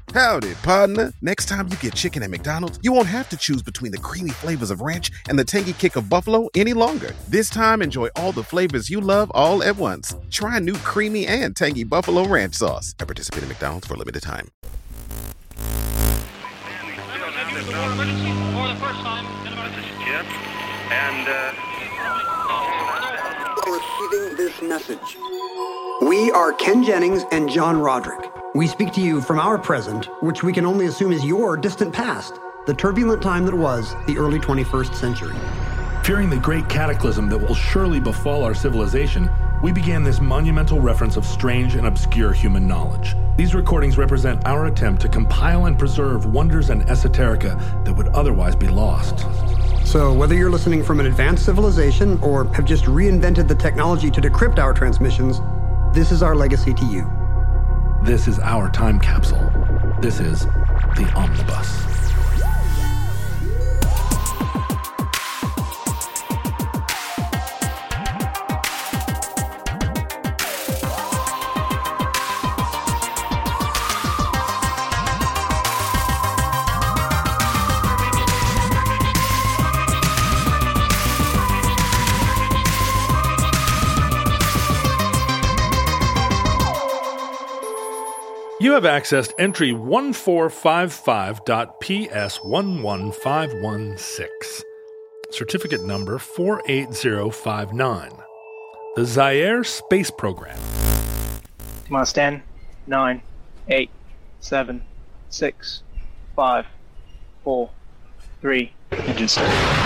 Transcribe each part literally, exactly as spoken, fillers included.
Howdy, partner. Next time you get chicken at McDonald's, you won't have to choose between the creamy flavors of ranch and the tangy kick of buffalo any longer. This time, enjoy all the flavors you love all at once. Try new creamy and tangy buffalo ranch sauce at participating McDonald's for a limited time. For the first time, this is Jim, and uh... receiving this message. We are Ken Jennings and John Roderick. We speak to you from our present, which we can only assume is your distant past, the turbulent time that was the early twenty-first century. Fearing the great cataclysm that will surely befall our civilization, we began this monumental reference of strange and obscure human knowledge. These recordings represent our attempt to compile and preserve wonders and esoterica that would otherwise be lost. So whether you're listening from an advanced civilization or have just reinvented the technology to decrypt our transmissions, this is our legacy to you. This is our time capsule. This is the Omnibus. You have accessed entry one four five five dot P S one one five one six, certificate number four eight zero five nine, the Zaire Space Program. Come on, ten, nine, eight, seven, six, five, four, three, engine start.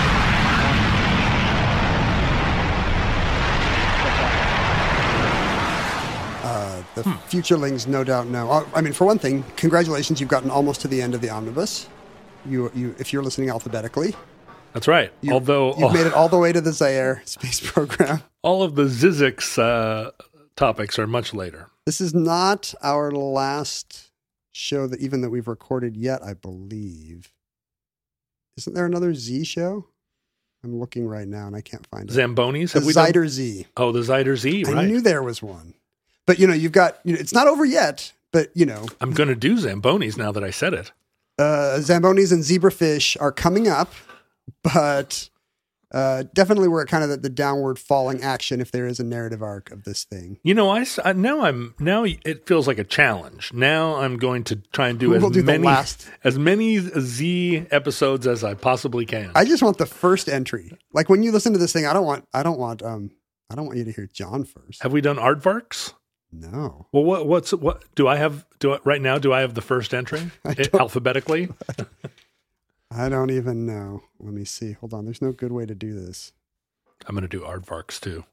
The hmm. futurelings no doubt know. I mean, for one thing, congratulations, you've gotten almost to the end of the omnibus. You, you, if you're listening alphabetically. That's right. You, Although you've oh, made it all the way to the Zaire Space Program. All of the Zizix uh, topics are much later. This is not our last show that even that we've recorded yet, I believe. Isn't there another Z show? I'm looking right now and I can't find it. Zambonis? The Zyder Z. Oh, the Zyder Z, right. I knew there was one. But, you know, you've got, you know, it's not over yet, but, you know. I'm going to do Zambonis now that I said it. Uh, Zambonis and zebrafish are coming up, but uh, definitely we're at kind of the, the downward falling action if there is a narrative arc of this thing. You know, I, I now I'm, now it feels like a challenge. Now I'm going to try and do we'll as do many, last. as many Z episodes as I possibly can. I just want the first entry. Like when you listen to this thing, I don't want, I don't want, um, I don't want you to hear John first. Have we done Aardvarks? No. Well, what, what's what do I have? Do I, right now? Do I have the first entry it, alphabetically? I don't even know. Let me see. Hold on. There's no good way to do this. I'm going to do Aardvarks too.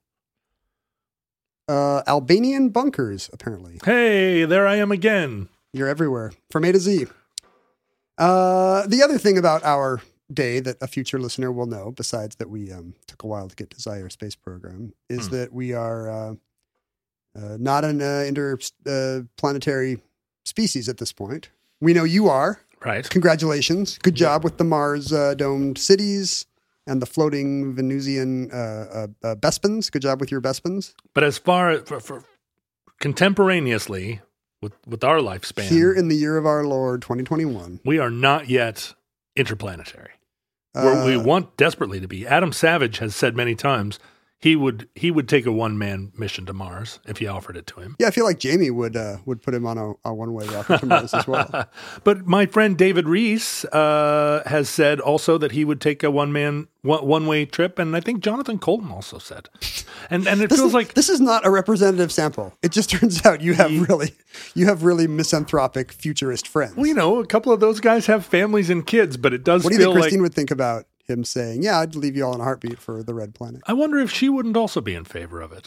Uh, Albanian bunkers, apparently. Hey, there I am again. You're everywhere, from A to Z. Uh, the other thing about our day that a future listener will know, besides that we um, took a while to get to Zaire Space Program, is hmm. that we are. Uh, Uh, not an uh, interplanetary uh, species at this point. We know you are. Right. Congratulations. Good job yeah. with the Mars uh, domed cities and the floating Venusian uh, uh, uh, Bespins. Good job with your Bespins. But as far for, for contemporaneously with, with our lifespan. Here in the year of our Lord, twenty twenty-one. We are not yet interplanetary. Uh, we want desperately to be. Adam Savage has said many times, He would he would take a one man mission to Mars if you offered it to him. Yeah, I feel like Jamie would uh, would put him on a, a one way rocket to Mars as well. But my friend David Reese uh, has said also that he would take a one man one, one way trip, and I think Jonathan Colton also said. And and it this feels is, like this is not a representative sample. It just turns out you have he, really you have really misanthropic futurist friends. Well, you know, a couple of those guys have families and kids, but it does. What do feel you think Christine like, would think about him saying, yeah, I'd leave you all in a heartbeat for the Red Planet? I wonder if she wouldn't also be in favor of it.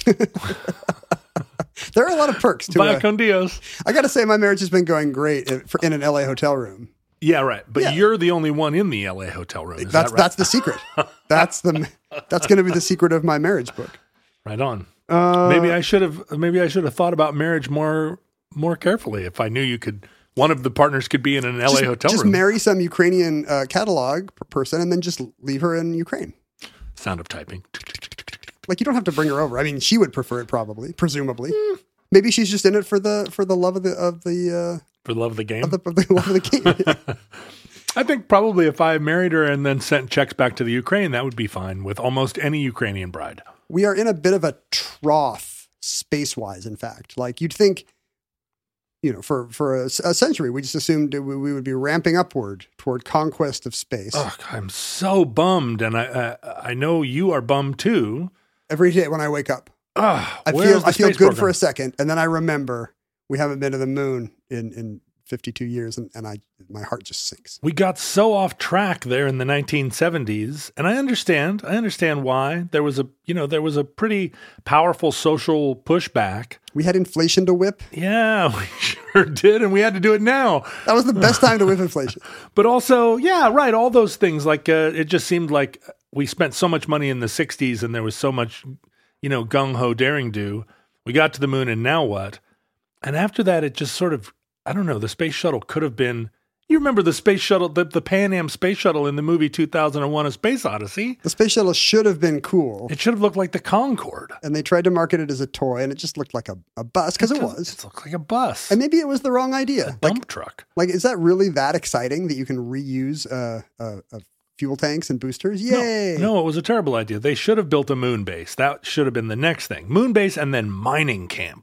There are a lot of perks to Vaya it. con Dios. I got to say, my marriage has been going great in, in an L A hotel room. Yeah, right. But yeah. you're the only one in the L A hotel room. Is that's that right? That's the secret. That's the that's going to be the secret of my marriage book. Right on. Uh, maybe I should have. Maybe I should have thought about marriage more more carefully. If I knew you could. One of the partners could be in an L A just, hotel just room. Just marry some Ukrainian uh, catalog person and then just leave her in Ukraine. Sound of typing. Like, you don't have to bring her over. I mean, she would prefer it probably, presumably. Mm. Maybe she's just in it for the for the love of the of the uh, For the love of the game? Of the, of the love of the game. I think probably if I married her and then sent checks back to the Ukraine, that would be fine with almost any Ukrainian bride. We are in a bit of a trough space-wise, in fact. Like you'd think, you know, for, for a, a century, we just assumed we, we would be ramping upward toward conquest of space. Oh, I'm so bummed. And I, I, I know you are bummed too. Every day when I wake up, oh, I feel I feel good program? for a second. And then I remember we haven't been to the moon in, in fifty-two years, and, and I my heart just sinks. We got so off track there in the nineteen seventies, and I understand. I understand why. There was a, you know, there was a pretty powerful social pushback. We had inflation to whip. Yeah, we sure did, and we had to do it now. That was the best time to whip inflation. But also, yeah, right, all those things. Like uh, it just seemed like we spent so much money in the sixties, and there was so much, you know, gung ho daring do. We got to the moon, and now what? And after that, it just sort of. I don't know, the space shuttle could have been, you remember the space shuttle, the, the Pan Am space shuttle in the movie two thousand one, A Space Odyssey? The space shuttle should have been cool. It should have looked like the Concorde. And they tried to market it as a toy, and it just looked like a, a bus, because it, it was. It looked like a bus. And maybe it was the wrong idea. A dump like, truck. Like, is that really that exciting that you can reuse uh, uh, uh, fuel tanks and boosters? Yay! No, no, it was a terrible idea. They should have built a moon base. That should have been the next thing. Moon base and then mining camp.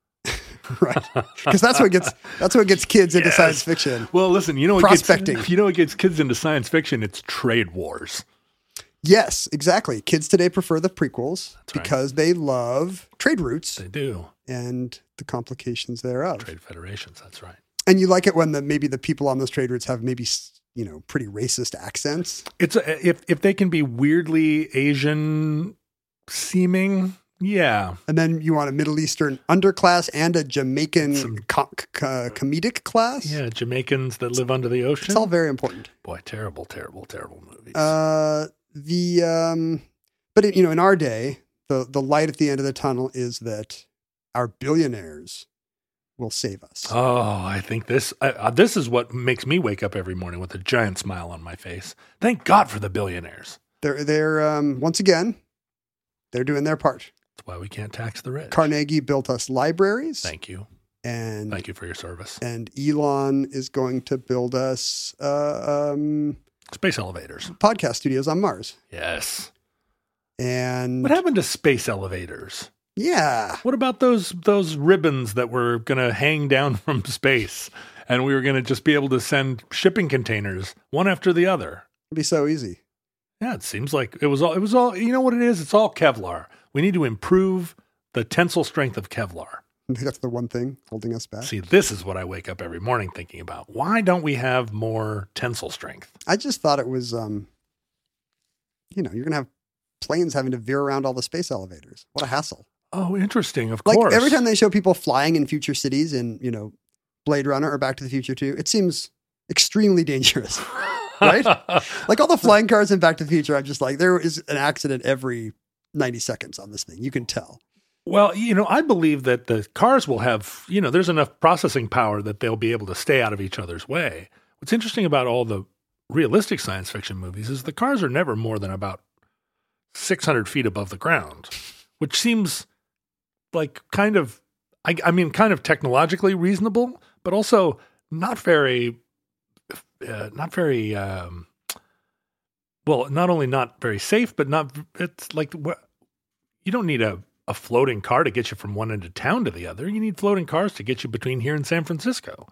Right, because that's what gets that's what gets kids into yes. science fiction. Well, listen, you know what prospecting. Gets, you know what gets kids into science fiction? It's trade wars. Yes, exactly. Kids today prefer the prequels that's because right. they love trade routes. They do, and the complications thereof. Trade federations. That's right. And you like it when the maybe the people on those trade routes have maybe you know pretty racist accents. It's a, if if they can be weirdly Asian seeming. Yeah. And then you want a Middle Eastern underclass and a Jamaican Some, co- co- comedic class. Yeah, Jamaicans that live under the ocean. It's all very important. Boy, terrible, terrible, terrible movies. Uh, the um, but it, you know, in our day, the the light at the end of the tunnel is that our billionaires will save us. Oh, I think this uh, this is what makes me wake up every morning with a giant smile on my face. Thank God for the billionaires. They're they're um, once again, they're doing their part. That's why we can't tax the rich. Carnegie built us libraries. Thank you. And thank you for your service. And Elon is going to build us uh, um, space elevators, podcast studios on Mars. Yes. And what happened to space elevators? Yeah. What about those those ribbons that were going to hang down from space, and we were going to just be able to send shipping containers one after the other? It'd be so easy. Yeah, it seems like it was all. It was all. You know what it is? It's all Kevlar. We need to improve the tensile strength of Kevlar. That's the one thing holding us back. See, this is what I wake up every morning thinking about. Why don't we have more tensile strength? I just thought it was, um, you know, you're going to have planes having to veer around all the space elevators. What a hassle. Oh, interesting. Of like, course. Every time they show people flying in future cities in, you know, Blade Runner or Back to the Future two, it seems extremely dangerous. Right? Like all the flying cars in Back to the Future, I'm just like, there is an accident every ninety seconds on this thing. You can tell. Well, you know, I believe that the cars will have, you know, there's enough processing power that they'll be able to stay out of each other's way. What's interesting about all the realistic science fiction movies is the cars are never more than about six hundred feet above the ground, which seems like kind of, I, I mean, kind of technologically reasonable, but also not very, uh, not very, um, well, not only not very safe, but not, it's like, you don't need a, a floating car to get you from one end of town to the other. You need floating cars to get you between here and San Francisco.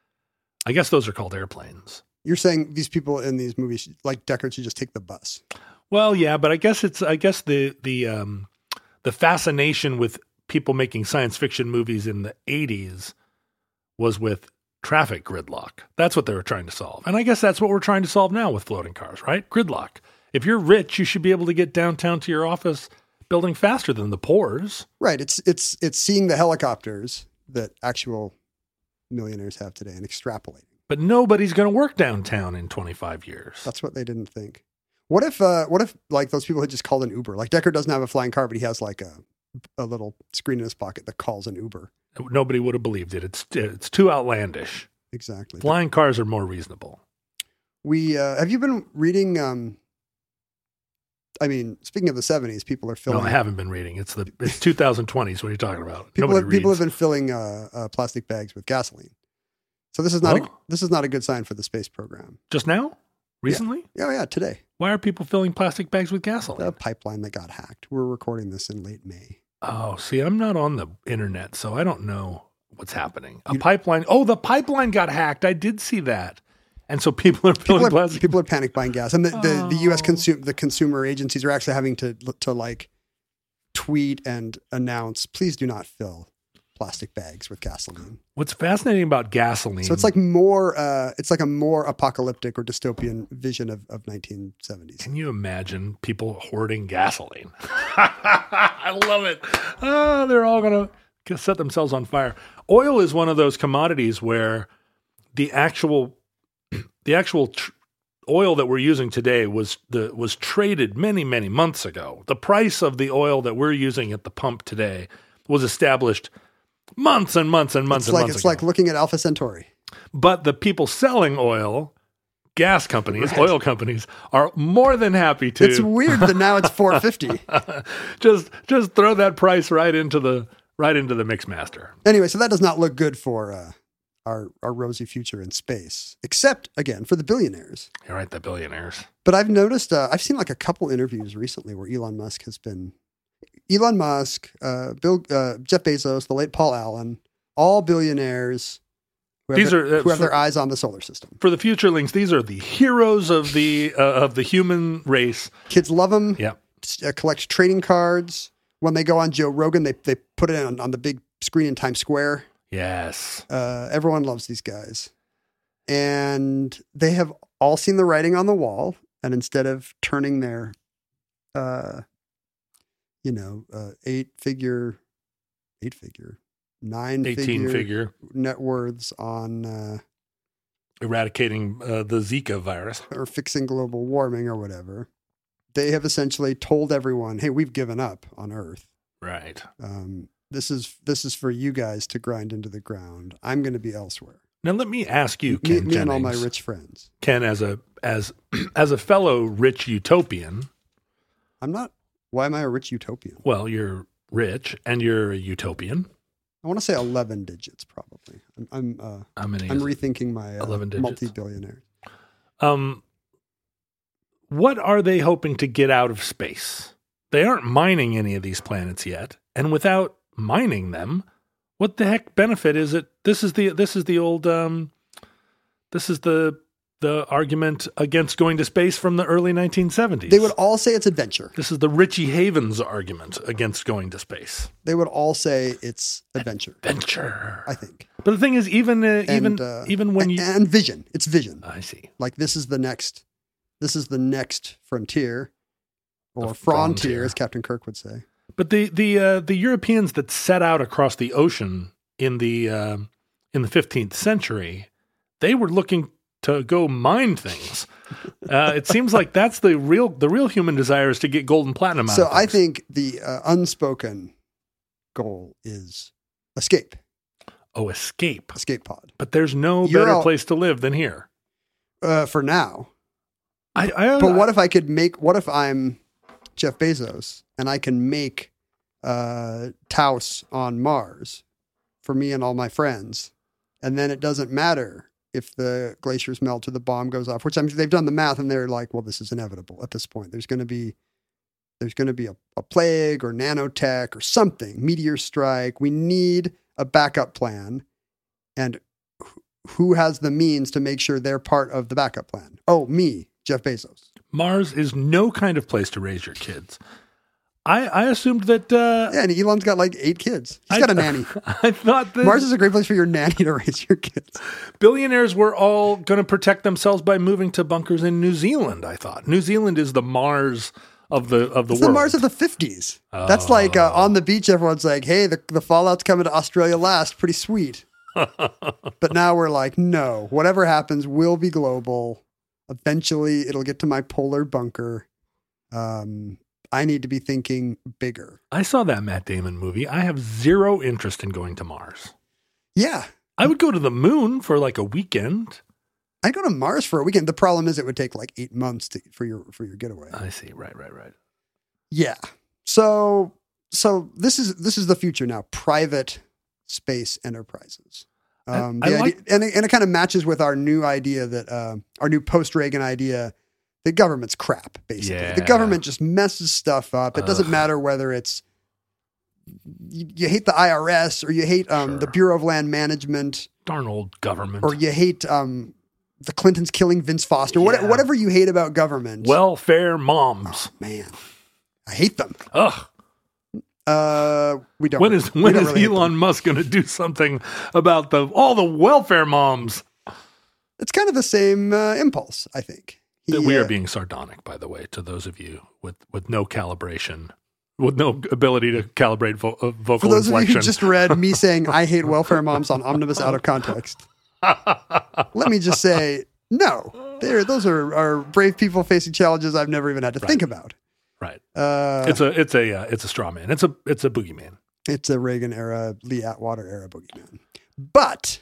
I guess those are called airplanes. You're saying these people in these movies, like Deckard, should just take the bus. Well, yeah, but I guess it's, I guess the, the, um, the fascination with people making science fiction movies in the eighties was with traffic gridlock. That's what they were trying to solve. And I guess that's what we're trying to solve now with floating cars, right? Gridlock. If you're rich, you should be able to get downtown to your office building faster than the poors. Right. It's it's it's seeing the helicopters that actual millionaires have today and extrapolating. But nobody's going to work downtown in twenty-five years. That's what they didn't think. What if uh, what if like those people had just called an Uber? Like Deckard doesn't have a flying car, but he has like a a little screen in his pocket that calls an Uber. Nobody would have believed it. It's it's too outlandish. Exactly. Flying cars are more reasonable. We uh, have you been reading? Um, I mean, speaking of the seventies, people are filling. No, I haven't been reading. It's the it's twenty twenties. What are you talking about? People Nobody have, people reads. have been filling uh, uh, plastic bags with gasoline. So this is not a, Well? this is not a good sign for the space program. Just now? Recently? Oh yeah, today. Why are people filling plastic bags with gasoline? The pipeline that got hacked. We're recording this in late May. Oh, see, I'm not on the internet, so I don't know what's happening. A You- pipeline. Oh, the pipeline got hacked. I did see that. And so people are filling People are, plastic. people are panic buying gas, and the, the, the U S Oh. consumer the consumer agencies are actually having to to like tweet and announce, please do not fill plastic bags with gasoline. What's fascinating about gasoline? So it's like more, uh, it's like a more apocalyptic or dystopian vision of, of nineteen seventies. Can you imagine people hoarding gasoline? I love it. Oh, they're all going to set themselves on fire. Oil is one of those commodities where the actual the actual tr- oil that we're using today was the was traded many, many months ago. The price of the oil that we're using at the pump today was established months and months and months It's and like months it's ago. like looking at Alpha Centauri. But the people selling oil, gas companies, oil companies, are more than happy to It's weird that now it's four fifty. just just throw that price right into the right into the mix master. Anyway, so that does not look good for uh, our our rosy future in space, except again for the billionaires. You're right, the billionaires. But I've noticed, uh, I've seen like a couple interviews recently where Elon Musk has been, Elon Musk, uh, Bill, uh, Jeff Bezos, the late Paul Allen, all billionaires who have, These their, are, uh, who have for- their eyes on the solar system. For the futurelings, these are the heroes of the uh, of the human race. Kids love them. Yeah. Uh, collect trading cards. When they go on Joe Rogan, they they put it on, on the big screen in Times Square. Yes. Uh, everyone loves these guys. And they have all seen the writing on the wall. And instead of turning their, uh, you know, uh, eight figure, eight figure, nine eighteen figure, figure net worths on uh, eradicating uh, the Zika virus. or fixing global warming or whatever, they have essentially told everyone, hey, we've given up on Earth. Right. Um, this is this is for you guys to grind into the ground. I'm going to be elsewhere. Now let me ask you, Me, Ken me and all Jennings, my rich friends. Ken, as a as as a fellow rich utopian. I'm not. Why am I a rich utopian? Well, you're rich and you're a utopian. I want to say eleven digits, probably. I'm I'm, uh, How many? I'm is it? rethinking my uh, eleven digits? multi-billionaire. Um, what are they hoping to get out of space? They aren't mining any of these planets yet, and without mining them, what the heck benefit is it? This is the this is the old um, this is the the argument against going to space from the early nineteen seventies. They would all say it's adventure. This is the Richie Havens argument against going to space. They would all say it's adventure. Venture. I think. But the thing is, even uh, even And, uh, even when and, you, and vision. It's vision. I see. Like this is the next. This is the next frontier, or The frontier, frontier. as Captain Kirk would say. But the the uh, the Europeans that set out across the ocean in the uh, in the fifteenth century, they were looking to go mine things. Uh, it seems like that's the real the real human desire is to get gold and platinum out So of I things. think the uh, unspoken goal is escape. Oh, escape. Escape pod. But there's no You're better all- place to live than here. Uh, for now. I, I But what if I could make? What if I'm Jeff Bezos and I can make uh, Taos on Mars for me and all my friends, and then it doesn't matter if the glaciers melt or the bomb goes off. Which I mean, they've done the math and they're like, well, this is inevitable at this point. There's going to be there's going to be a, a plague or nanotech or something, meteor strike. We need a backup plan, and wh- who has the means to make sure they're part of the backup plan? Oh, me. Jeff Bezos. Mars is no kind of place to raise your kids. I, I assumed that uh, Yeah, and Elon's got like eight kids. He's I- got a nanny. I thought that Mars is a great place for your nanny to raise your kids. billionaires were all going to protect themselves by moving to bunkers in New Zealand. I thought New Zealand is the Mars of the of the It's world. the Mars of the fifties. That's like uh, on the beach, everyone's like, hey, the, the fallout's coming to Australia last. Pretty sweet. But now we're like, no, whatever happens will be global. Eventually, it'll get to my polar bunker. Um, I need to be thinking bigger. I saw that Matt Damon movie. I have zero interest in going to Mars. Yeah. I would go to the moon for like a weekend. I'd go to Mars for a weekend. The problem is it would take like eight months to, for your for your getaway. I see. Right, right, right. Yeah. So so this is this is the future now. Private space enterprises. Um, I the like- idea, and, it, and it kind of matches with our new idea that uh, our new post-Reagan idea that government's crap, basically. Yeah. The government just messes stuff up. It doesn't Ugh. matter whether it's you, you hate the I R S or you hate um, the Sure. Bureau of Land Management Darn old government. or you hate um, the Clintons killing Vince Foster. What, Yeah. whatever you hate about government. Welfare moms. Man, I hate them. Ugh. Uh, we don't. When is we when don't is really hate them. Elon Musk going to do something about the all the welfare moms? It's kind of the same uh, impulse, I think. He, we are uh, being sardonic, by the way, to those of you with, with no calibration, with no ability to calibrate vo- uh, vocal For those inflection. of you who just read me saying I hate welfare moms on Omnibus out of context, let me just say no. They're, those are, are brave people facing challenges I've never even had to Right. think about. Right. Uh, It's a it's a uh, it's a straw man. It's a it's a boogeyman. it's a Reagan era, Lee Atwater era boogeyman. But,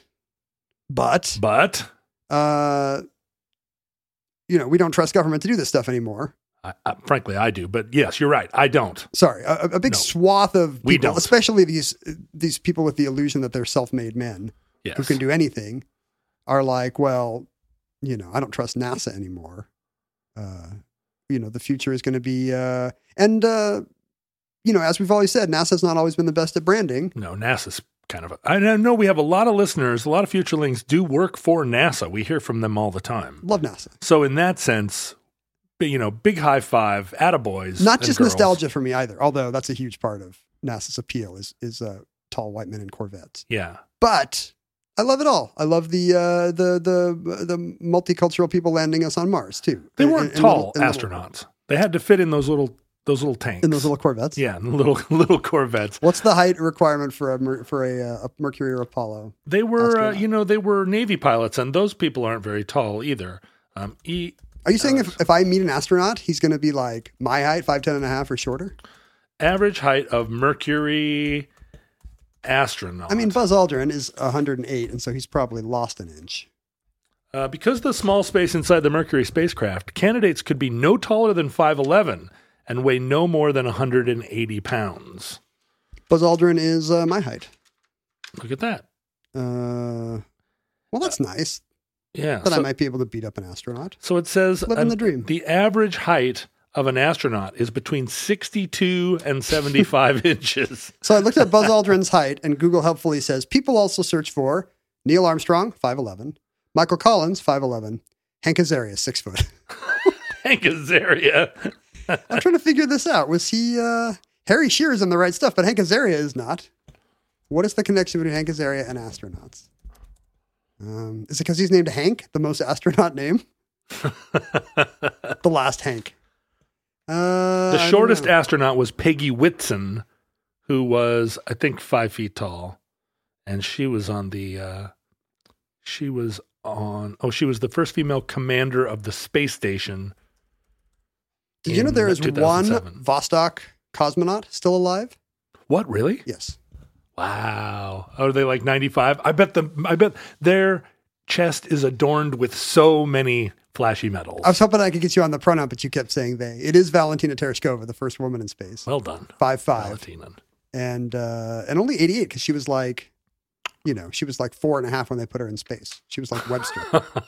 but, But uh, you know, we don't trust government to do this stuff anymore. I, I, frankly, I do. But yes, you're right. I don't. Sorry, a, a big No. swath of people, We don't. especially these these people with the illusion that they're self-made men Yes. who can do anything, are like, well, you know, I don't trust NASA anymore. Uh, you know, the future is going to be, uh, and uh, you know, as we've always said, NASA's not always been the best at branding. No, NASA's kind of. A, I know we have a lot of listeners. A lot of futurelings do work for NASA. We hear from them all the time. Love NASA. So in that sense, bi- you know, big high five, attaboys. Not and just girls. nostalgia for me either, although that's a huge part of NASA's appeal is is uh, tall white men in Corvettes. Yeah. But I love it all. I love the uh, the the the multicultural people landing us on Mars too. They In- weren't in- in tall little- in astronauts. They had to fit in those little those little tanks. in those little Corvettes. yeah, in the little little Corvettes. What's the height requirement for a mer- for a, uh, a Mercury or Apollo? They were, uh, Astronaut. you know, they were Navy pilots, and those people aren't very tall either. Um, e, Are you saying Uh, if, if I meet an astronaut, he's going to be like my height, five ten and a half or shorter? average height of Mercury astronaut. I mean, Buzz Aldrin is one hundred eight, and so he's probably lost an inch. Uh, because of the small space inside the Mercury spacecraft, candidates could be no taller than five eleven and weigh no more than one hundred eighty pounds. Buzz Aldrin is uh, my height. Look at that. Uh, well, that's nice. Yeah. That I So, might be able to beat up an astronaut. so it says Living an- the dream. the average height of an astronaut is between sixty-two and seventy-five inches. So I looked at Buzz Aldrin's height, and Google helpfully says people also search for Neil Armstrong, five eleven, Michael Collins, five eleven, Hank Azaria, six foot. Hank Azaria. I'm trying to figure this out. Was he uh, Harry Shearer's in the right stuff, but Hank Azaria is not. What is the connection between Hank Azaria and astronauts? Um, is it because he's named Hank, the most astronaut name? The last Hank. Uh, The I don't shortest know. astronaut was Peggy Whitson, who was, I think, five feet tall. And she was on the, uh, she was on, oh, she was the first female commander of the space station. Did you know in there is two one thousand seven. Vostok cosmonaut still alive? What, really? Yes. Wow. Are they like ninety-five? I bet the, I bet their chest is adorned with so many flashy medals. I was hoping I could get you on the pronoun, but you kept saying they. It is Valentina Tereshkova, the first woman in space. Well done. Five five. Valentina. And uh, and only eighty-eight because she was like, you know, she was like four and a half when they put her in space. She was like Webster.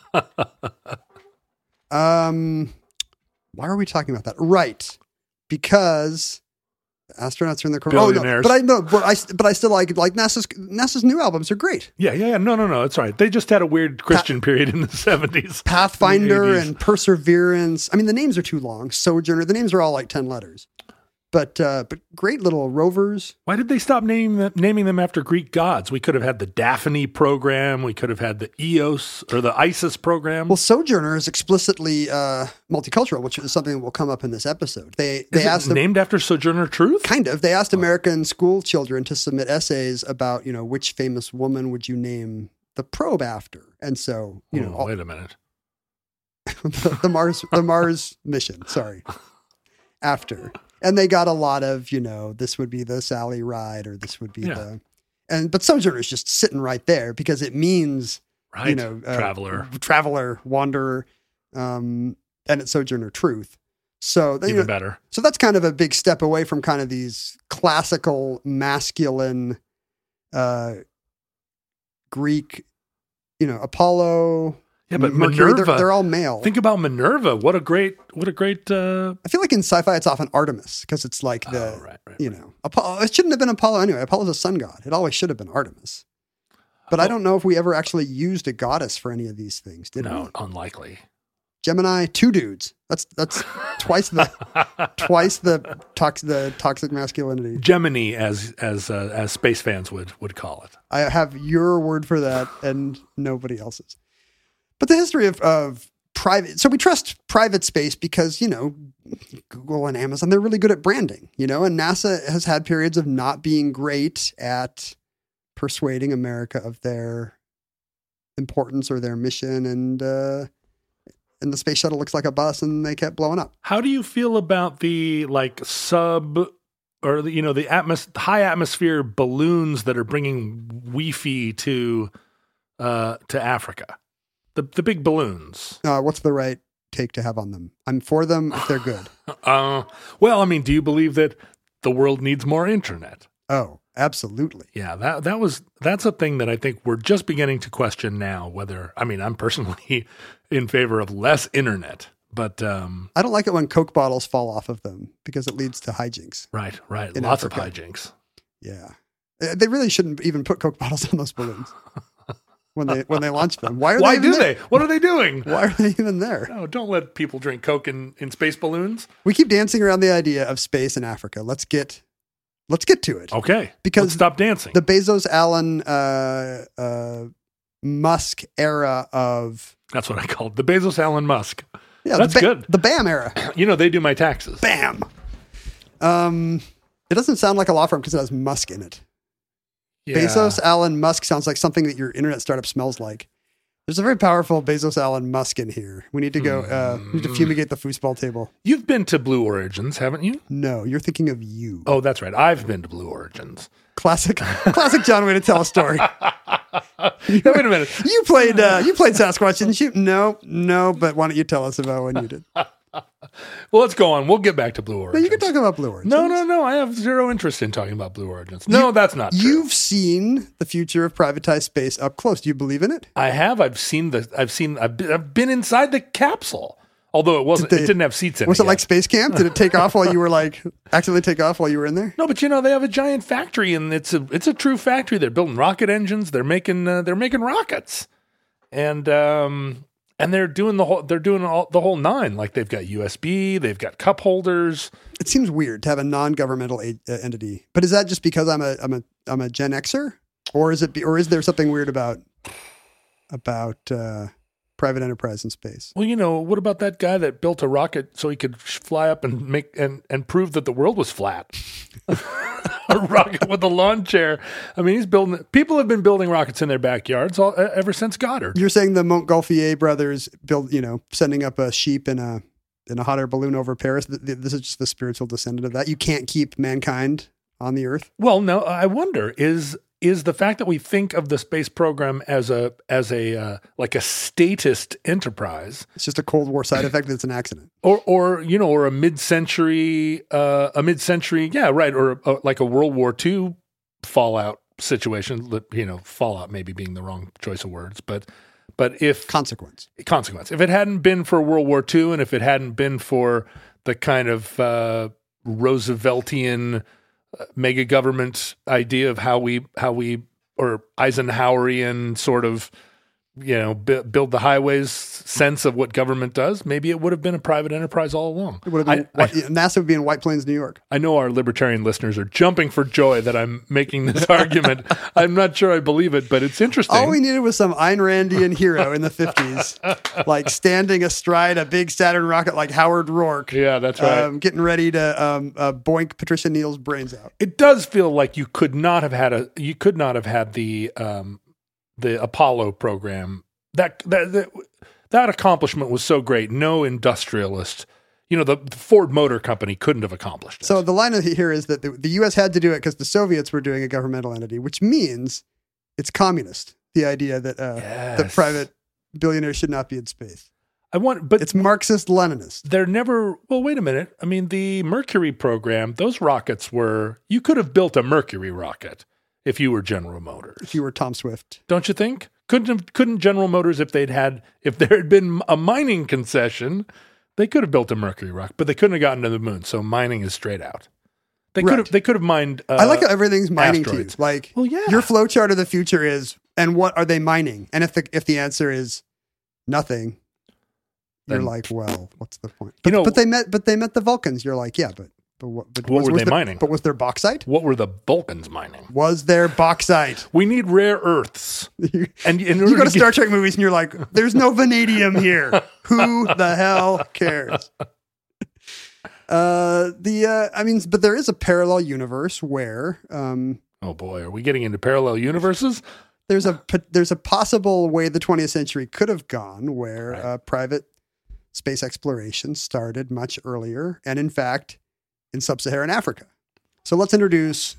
um, why are we talking about that? Right, because astronauts are in the oh, no, Billionaires. but I know, but I but I still like like NASA's NASA's new albums are great. Yeah, yeah, yeah. No, no, no. It's all right. They just had a weird Christian period in the seventies. Pathfinder eighties. and Perseverance. I mean, the names are too long. Sojourner. The names are all like ten letters. But uh, but great little rovers. Why did they stop naming them, naming them after Greek gods? We could have had the Daphne program. We could have had the Eos or the Isis program. Well, Sojourner is explicitly uh, multicultural, which is something that will come up in this episode. They they Is it asked them, named after Sojourner Truth? kind of they asked American school children to submit essays about, you know, which famous woman would you name the probe after, and so you Oh, know all, wait a minute. the, the Mars the Mars mission. Sorry, after. And they got a lot of, you know, this would be the Sally Ride or this would be Yeah. the, and but Sojourner is just sitting right there because it means, Right. you know, uh, Traveler. traveler, wanderer, um, and it's Sojourner Truth. So you Even know, better. so that's kind of a big step away from kind of these classical masculine, uh, Greek, you know, Apollo. Yeah, but Mercury, Minerva, they're, they're all male. Think about Minerva. What a great, what a great. Uh... I feel like in sci-fi it's often Artemis because it's like the, oh, right, right, you right. know, Apollo. It shouldn't have been Apollo anyway. Apollo's a sun god. It always should have been Artemis. But oh. I don't know if we ever actually used a goddess for any of these things, did no, we? unlikely. Gemini, two dudes. That's that's twice the twice the tox, the toxic masculinity. Gemini, as as uh, as space fans would would call it. I have your word for that, and nobody else's. But the history of, of private, so we trust private space because, you know, Google and Amazon, they're really good at branding, you know, and NASA has had periods of not being great at persuading America of their importance or their mission. And, uh, and the space shuttle looks like a bus and they kept blowing up. How do you feel about the like sub or, the, you know, the atmos- high atmosphere balloons that are bringing Wi-Fi to, uh, to Africa? The the big balloons. Uh, what's the right take to have on them? I'm for them if they're good. uh, well, I mean, do you believe that the world needs more internet? Oh, absolutely. Yeah, that that was that's a thing that I think we're just beginning to question now. Whether I mean, I'm personally in favor of less internet, but um, I don't like it when Coke bottles fall off of them because it leads to hijinks. Right, right. In Lots Africa. of hijinks. Yeah, they really shouldn't even put Coke bottles on those balloons. When they when they launch them, why are why they even do there? they? What are they doing? Why are they even there? No, don't let people drink Coke in, in space balloons. We keep dancing around the idea of space in Africa. Let's get let's get to it. Okay, because let's stop dancing. The Bezos, Allen, uh, uh, Musk era of that's what I called the Bezos, Allen, Musk. Yeah, that's the ba- good. The BAM era. You know they do my taxes. BAM. Um, it doesn't sound like a law firm because it has Musk in it. Yeah. Bezos, Allen, Musk sounds like something that your internet startup smells like. There's a very powerful Bezos, Allen, Musk in here. We need to go, uh, we need to fumigate the foosball table. You've been to Blue Origins, haven't you? No, you're thinking of you. Oh, that's right. I've been to Blue Origins. Classic, classic John way to tell a story. You, Wait a minute. You played, uh, you played Sasquatch, didn't you? No, no, but why don't you tell us about when you did? Well, let's go on. We'll get back to Blue Origins. No, you can talk about Blue Origins. No, no, no. I have zero interest in talking about Blue Origins. No, you, that's not true. You've seen the future of privatized space up close. Do you believe in it? I have. I've seen the. I've seen. I've been, I've been inside the capsule. Although it wasn't. Did they, it didn't have seats in it. Was it yet. like Space Camp? Did it take off while you were like accidentally take off while you were in there? No, but you know they have a giant factory, and it's a it's a true factory. They're building rocket engines. They're making uh, they're making rockets, and um. And they're doing the whole, they're doing all, the whole nine. Like they've got U S B, they've got cup holders. It seems weird to have a non-governmental a- uh, entity, but is that just because I'm a, I'm a, I'm a Gen Xer, or is it, be, or is there something weird about, about uh, private enterprise in space? Well, you know, what about that guy that built a rocket so he could fly up and make and, and prove that the world was flat? A rocket with a lawn chair. I mean, he's building. People have been building rockets in their backyards all, ever since Goddard. You're saying the Montgolfier brothers build, you know, sending up a sheep in a in a hot air balloon over Paris. This is just the spiritual descendant of that. You can't keep mankind on the Earth. Well, no. I wonder is is the fact that we think of the space program as a as a uh, like a statist enterprise. It's just a Cold War side effect. That's an accident. Or, or you know, or a mid-century, uh, a mid-century, yeah, right, or uh, like a World War Two fallout situation. You know, fallout maybe being the wrong choice of words, but but if consequence, consequence, if it hadn't been for World War Two, and if it hadn't been for the kind of uh, Rooseveltian uh, mega government idea of how we how we or Eisenhowerian sort of. You know, b- build the highways sense of what government does. Maybe it would have been a private enterprise all along. It would have been, I, I, NASA would be in White Plains, New York. I know our libertarian listeners are jumping for joy that I'm making this argument. I'm not sure I believe it, but it's interesting. All we needed was some Ayn Randian hero in the fifties, like standing astride a big Saturn rocket like Howard Rourke. Yeah, that's right. Um, getting ready to um, uh, boink Patricia Neal's brains out. It does feel like you could not have had a. You could not have had the. Um, the Apollo program, that, that that that accomplishment was so great. No industrialist, you know, the, the Ford Motor Company couldn't have accomplished it. So the line here is that the, the U S had to do it because the Soviets were doing a governmental entity, which means it's communist. The idea that uh, yes. that private billionaires should not be in space. I want, but it's Marxist-Leninist. They're never. Well, wait a minute. I mean, the Mercury program; those rockets were. You could have built a Mercury rocket. if you were General Motors. If you were Tom Swift. Don't you think? Couldn't have, couldn't General Motors, if they'd had, if there had been a mining concession, they could have built a Mercury rock, but they couldn't have gotten to the moon. So mining is straight out. They Right. could have, they could have mined. Uh, I like how everything's mining asteroids. to you. Like, Well, yeah. your flow chart of the future is, and what are they mining? And if the if the answer is nothing, you're Then- like, well, what's the point? But, You know- but they met, but they met the Vulcans. You're like, yeah, but but what? But What was, were was they there- mining? But was there bauxite? What were the Vulcans mining? Was there bauxite? We need rare earths. you And in order you go to get- Star Trek movies and you're like, there's no vanadium here. Who the hell cares? Uh, the uh, I mean, but there is a parallel universe where um, Oh boy, are we getting into parallel universes? there's a po- there's a possible way the twentieth century could have gone where Right. uh, private space exploration started much earlier, and in fact, in sub-Saharan Africa. So let's introduce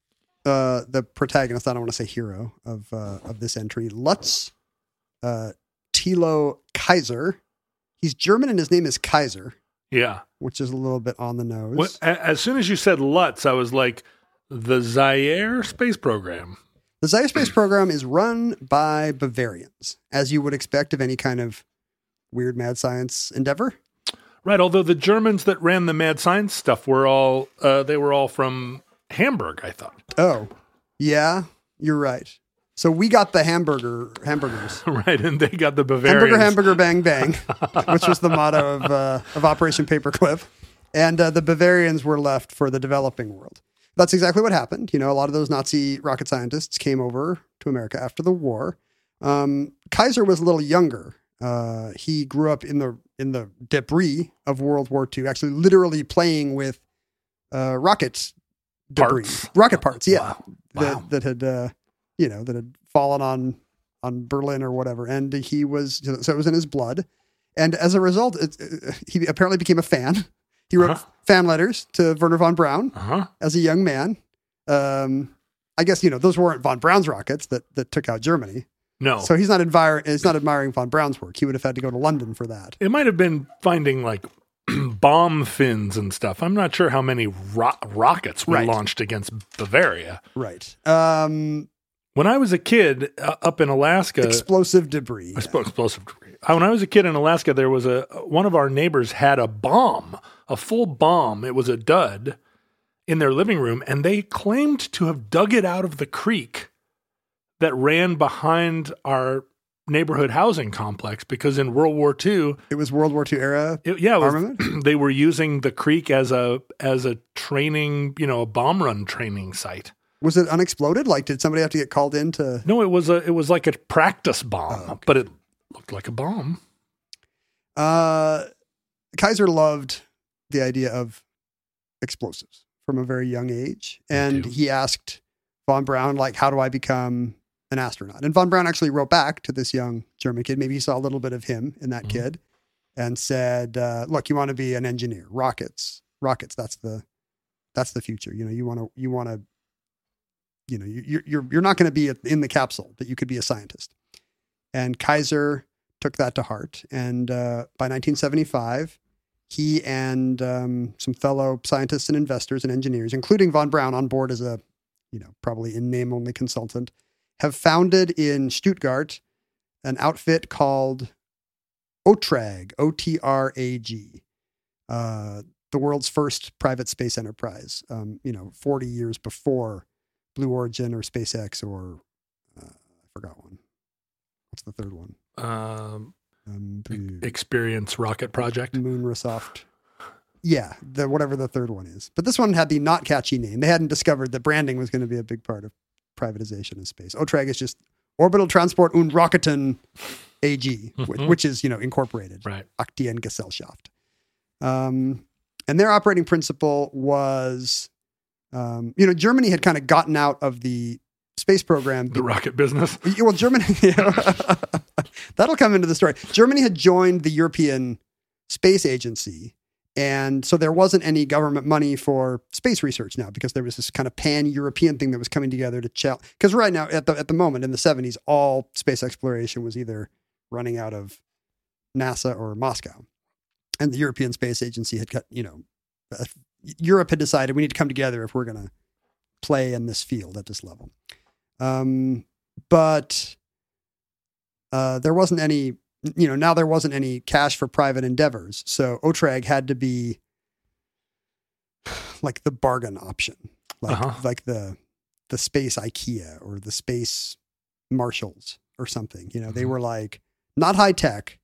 uh, the protagonist. I don't want to say hero of uh, of this entry, Lutz uh, Thilo Kaiser. He's German, and his name is Kaiser, Yeah. which is a little bit on the nose. What, a- as soon as you said Lutz, I was like, the Zaire space program. The Zaire Space Program is run by Bavarians, as you would expect of any kind of weird mad science endeavor. Right. Although the Germans that ran the mad science stuff were all, uh, they were all from Hamburg, I thought. Oh, yeah, you're right. So we got the hamburger hamburgers, Right. And they got the Bavarians. hamburger, hamburger, bang, bang, which was the motto of uh, of Operation Paperclip, and uh, the Bavarians were left for the developing world. That's exactly what happened. You know, a lot of those Nazi rocket scientists came over to America after the war. Um, Kaiser was a little younger. Uh, he grew up in the in the debris of World War Two, actually literally playing with uh, rocket debris, Parts. rocket parts, yeah, Wow. that Wow. that had uh, you know that had fallen on on Berlin or whatever, and he was so it was in his blood, and as a result, it, it, he apparently became a fan. He wrote Uh-huh. fan letters to Wernher von Braun Uh-huh. as a young man. Um, I guess you know those weren't von Braun's rockets that that took out Germany. No. So he's not admiring he's not admiring von Braun's work. He would have had to go to London for that. It might have been finding like bomb fins and stuff. I'm not sure how many ro- rockets were Right. launched against Bavaria. Right. Um, When I was a kid uh, up in Alaska, explosive debris. I suppose explosive degree. Uh, When I was a kid in Alaska, there was a one of our neighbors had a bomb, a full bomb. It was a dud in their living room, and they claimed to have dug it out of the creek that ran behind our neighborhood housing complex because in World War Two, It was World War Two era. it, yeah, it was, Armament? they were using the creek as a as a training, you know, a bomb run training site. Was it unexploded? Like, did somebody have to get called in to? No, it was a it was like a practice bomb, Oh, okay. but it looked like a bomb. Uh, Kaiser loved the idea of explosives from a very young age, and too. he asked von Braun, like, "How do I become an astronaut?" And von Braun actually wrote back to this young German kid. Maybe he saw a little bit of him in that Mhm. kid, and said, uh, "Look, you want to be an engineer, rockets, rockets. That's the that's the future. You know, you want to you want to." You know, you're you're you're not going to be in the capsule, but you could be a scientist. And Kaiser took that to heart. And uh, by nineteen seventy-five, he and um, some fellow scientists and investors and engineers, including von Braun, on board as a, you know, probably in name only consultant, have founded in Stuttgart an outfit called OTRAG, O T R A G, uh, the world's first private space enterprise. Um, you know, forty years before Blue Origin or SpaceX or uh, I forgot one. What's the third one? Um, Um, Experience Rocket Project. Moonrasoft. Yeah, the whatever the third one is. But this one had the not catchy name. They hadn't discovered that branding was going to be a big part of privatization of space. OTRAG is just Orbital Transport und Raketen A G, which, Mhm. which is, you know, incorporated. Right. Aktiengesellschaft. Um, and their operating principle was, um, you know, Germany had kind of gotten out of the space program. The rocket business. Well, Germany, that'll come into the story. Germany had joined the European Space Agency. And so there wasn't any government money for space research now because there was this kind of pan-European thing that was coming together to challenge. Because right now, at the at the moment in the seventies, all space exploration was either running out of NASA or Moscow. And the European Space Agency had got, you know, uh, Europe had decided we need to come together if we're going to play in this field at this level. Um, but uh, there wasn't any, you know, now there wasn't any cash for private endeavors. So O T R A G had to be like the bargain option, like Uh-huh. like the the space IKEA or the space Marshalls or something. You know, they Mhm. were like not high tech,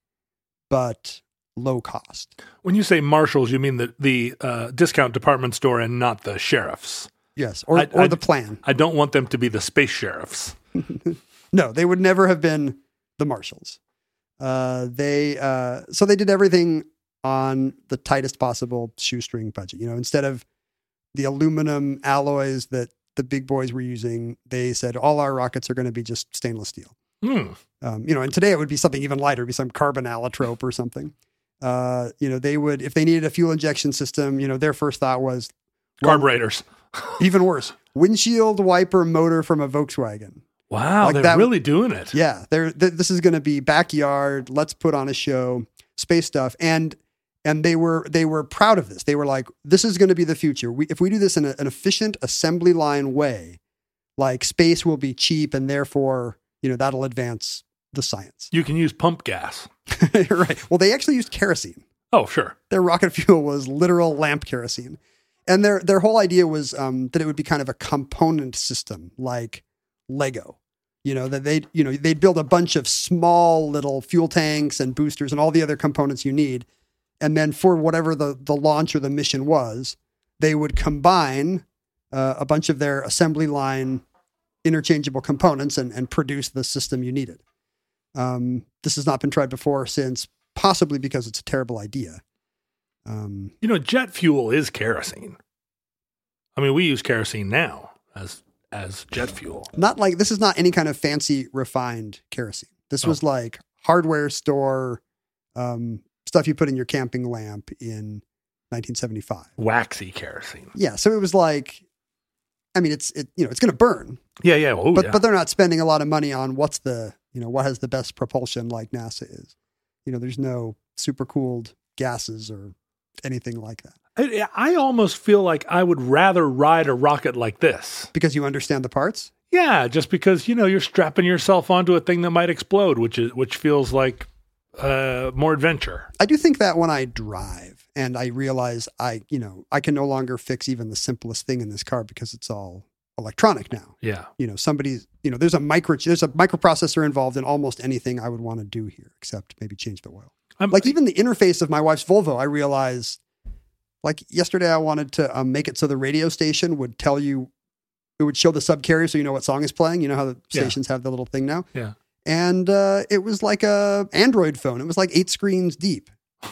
but low cost. When you say Marshalls, you mean the, the uh, discount department store and not the sheriffs. Yes, or I- or I- the plan. I don't want them to be the space sheriffs. No, they would never have been the Marshalls. Uh, they uh, so they did everything on the tightest possible shoestring budget. You know, instead of the aluminum alloys that the big boys were using, they said all our rockets are going to be just stainless steel. Hmm. Um, you know, and today it would be something even lighter, it'd be some carbon allotrope or something. Uh, you know, they would, if they needed a fuel injection system, you know, their first thought was well, Carburetors. even worse, windshield wiper motor from a Volkswagen. Wow, Like they're that- really doing it. Yeah, they're, th- this is going to be backyard. Let's put on a show, space stuff, and and they were they were proud of this. They were like, "This is going to be the future. We, if we do this in a, an efficient assembly line way, like space will be cheap, and therefore, you know, that'll advance the science." You can use pump gas. Right. Well, they actually used kerosene. Oh, sure. Their rocket fuel was literal lamp kerosene, and their their whole idea was um, that it would be kind of a component system like Lego. You know, that they'd, you know, they'd build a bunch of small little fuel tanks and boosters and all the other components you need. And then for whatever the, the launch or the mission was, they would combine uh, a bunch of their assembly line interchangeable components and, and produce the system you needed. Um, this has not been tried before since, possibly because it's a terrible idea. Um, You know, jet fuel is kerosene. I mean, we use kerosene now as as jet fuel. not like, this is not any kind of fancy refined kerosene. This was like hardware store, um, stuff you put in your camping lamp in nineteen seventy-five. Waxy kerosene. Yeah. So it was like, I mean, it's, it, you know, it's going to burn, Yeah, yeah. Oh, but, yeah. but they're not spending a lot of money on what's the, you know, what has the best propulsion like NASA is. You know, there's no super cooled gases or anything like that I, I almost feel like I would rather ride a rocket like this. because you understand the parts. Yeah, just because, you know, you're strapping yourself onto a thing that might explode, which is which feels like uh, more adventure. I do think that when I drive and I realize I, you know, I can no longer fix even the simplest thing in this car because it's all electronic now. Yeah. You know, somebody's, you know, there's a micro, there's a microprocessor involved in almost anything I would want to do here, except maybe change the oil. I'm, Like even the interface of my wife's Volvo, I realize, like yesterday I wanted to um, make it so the radio station would tell you, it would show the subcarrier so you know what song is playing. You know how the Yeah. stations have the little thing now? Yeah. And uh, it was like a Android phone. It was like eight screens deep.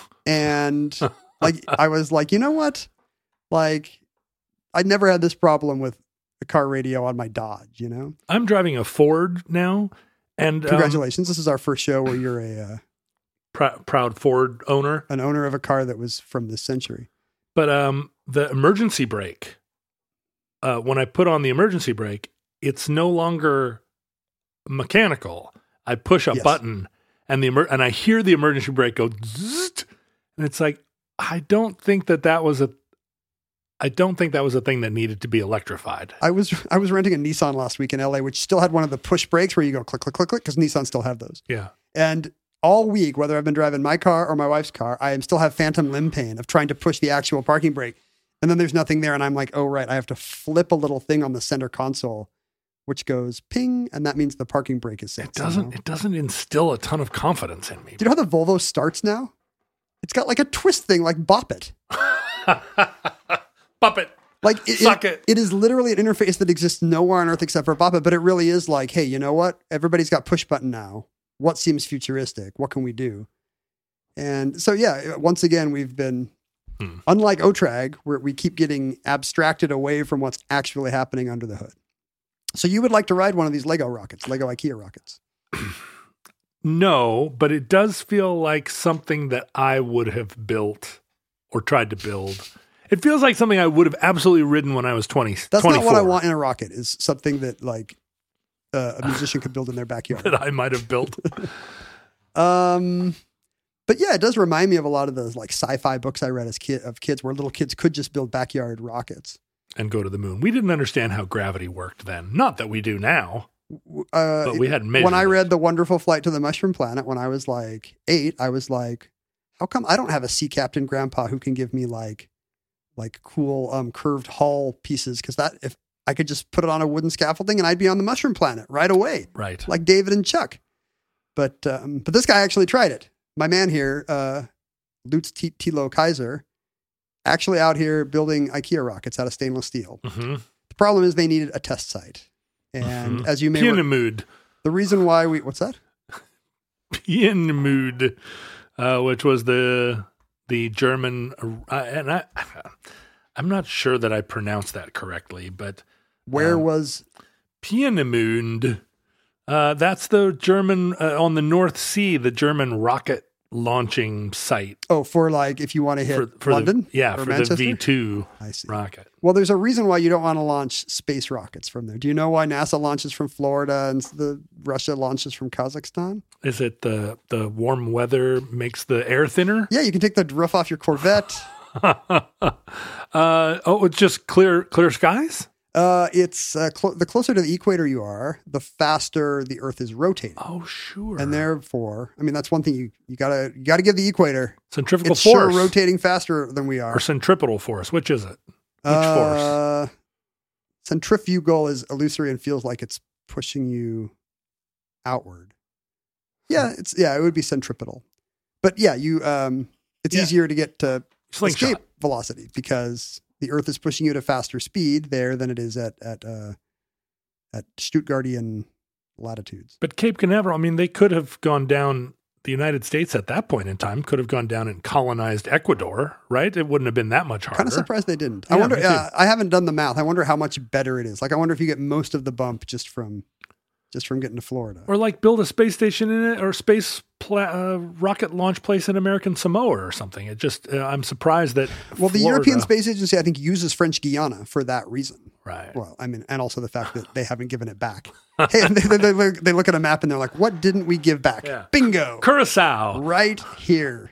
And like I was like, you know what? Like I never had this problem with the car radio on my Dodge, you know? I'm driving a Ford now, and um, Congratulations. This is our first show where you're a uh, pr- proud Ford owner. an owner of a car that was from this century. But um, the emergency brake, uh, when I put on the emergency brake, it's no longer mechanical. I push a Yes. button, and the emer- and I hear the emergency brake go zzzt, and it's like I don't think that that was a. I don't think that was a thing that needed to be electrified. I was I was renting a Nissan last week in L A, which still had one of the push brakes where you go click, click, click, click, because Nissan still have those. Yeah. And all week, whether I've been driving my car or my wife's car, I am still have phantom limb pain of trying to push the actual parking brake. And then there's nothing there. And I'm like, oh, right. I have to flip a little thing on the center console, which goes ping. And that means the parking brake is set. It doesn't. somehow. It doesn't instill a ton of confidence in me. Do you know how the Volvo starts now? It's got like a twist thing, like Bop It. Puppet. Like it, Suck it, it. it is literally an interface that exists nowhere on earth except for Bop It, but it really is like, hey, you know what? Everybody's got push button now. What seems futuristic? What can we do? And so, yeah, once again, we've been, Hmm. unlike O T R A G, where we keep getting abstracted away from what's actually happening under the hood. So you would like to ride one of these Lego rockets, Lego IKEA rockets. No, but it does feel like something that I would have built or tried to build. It feels like something I would have absolutely ridden when I was twenty. That's twenty-four, not what I want in a rocket, is something that like uh, a musician could build in their backyard. that I might have built. Um, but yeah, it does remind me of a lot of those like sci-fi books I read as kid of kids where little kids could just build backyard rockets. and go to the moon. We didn't understand how gravity worked then. Not that we do now, Uh, but we had measured when I it. read The Wonderful Flight to the Mushroom Planet, when I was like eight, I was like, how come I don't have a sea captain grandpa who can give me like, like cool um, curved hull pieces? Because that, if I could just put it on a wooden scaffolding and I'd be on the Mushroom Planet right away, Right. like David and Chuck. But um, but this guy actually tried it. My man here, uh, Lutz T- Thilo Kaiser, actually out here building IKEA rockets out of stainless steel. Mm-hmm. The problem is they needed a test site. And Mhm. as you may re- Peenemünde. the reason why we, what's that? Peenemünde, uh, which was the the German, uh, and I, I'm not sure that I pronounced that correctly, but Where Um, was, Peenemünde, uh, that's the German, uh, on the North Sea, the German rocket launching site. oh, for like, if you want to hit For, for London? the, yeah, or for Manchester? the V two I see. rocket. Well, there's a reason why you don't want to launch space rockets from there. Do you know why NASA launches from Florida and the Russia launches from Kazakhstan? Is it the, the warm weather makes the air thinner? Yeah, you can take the roof off your Corvette. uh, oh, it's just clear clear skies? Uh, it's uh, clo- the closer to the equator you are, the faster the Earth is rotating. Oh, sure. And therefore, I mean, that's one thing you, you gotta, you gotta give the equator. Centrifugal It's sure force. rotating faster than we are. Or centripetal force. Which is it? Which uh, Centrifugal is illusory and feels like it's pushing you outward. Yeah, it's yeah, it would be centripetal. But yeah, you um, it's Yeah. easier to get to Slingshot. escape velocity because the Earth is pushing you at a faster speed there than it is at at uh, at Stuttgartian latitudes. But Cape Canaveral, I mean, they could have gone down, the United States at that point in time could have gone down and colonized Ecuador, right? It wouldn't have been that much harder. Kind of surprised they didn't. I Yeah, wonder. me too. Uh, I haven't done the math. I wonder how much better it is. Like, I wonder if you get most of the bump just from just from getting to Florida. Or like build a space station in it, or space pla- uh, rocket launch place in American Samoa or something. It just, uh, I'm surprised that. Well, the Florida- European Space Agency, I think, uses French Guiana for that reason. Right. Well, I mean, and also the fact that they haven't given it back. Hey, they, they, they, look, they look at a map and they're like, what didn't we give back? Yeah. Bingo. Curacao. Right here.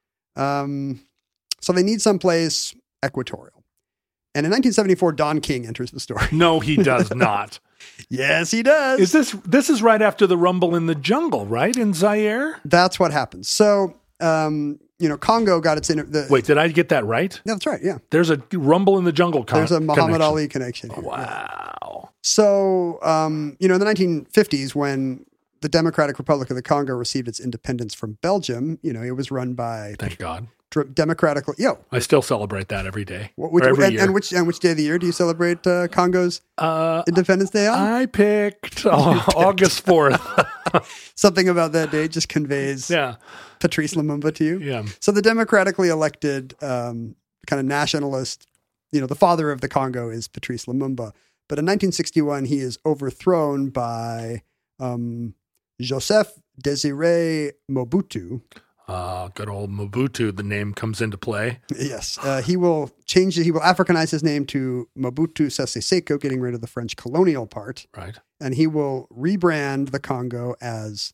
Um, so they need someplace equatorial. And in nineteen seventy-four, Don King enters the story. No, he does not. Yes, he does. Is this, this is right after the rumble in the jungle, right? In Zaire? That's what happens. So, um, you know, Congo got its... Inter- the, Wait, did I get that right? Yeah, that's right. Yeah. There's a rumble in the jungle con- There's a Muhammad connection. Ali connection. here. Wow. So, um, you know, in the nineteen fifties, when the Democratic Republic of the Congo received its independence from Belgium, you know, it was run by Thank God. dr- democratically. Yo, I still celebrate that every day. wh- which, or every and, year. and which and which day of the year do you celebrate uh, Congo's uh, Independence Day on? I picked uh, August fourth. Something about that day just conveys Yeah. Patrice Lumumba to you. Yeah. So the democratically elected um, kind of nationalist, you know, the father of the Congo is Patrice Lumumba. But in nineteen sixty-one, he is overthrown by um, Joseph Désiré Mobutu. Uh, good old Mobutu, the name comes into play. Yes, uh, he will change. He will Africanize his name to Mobutu Sese Seko, getting rid of the French colonial part, Right. and he will rebrand the Congo as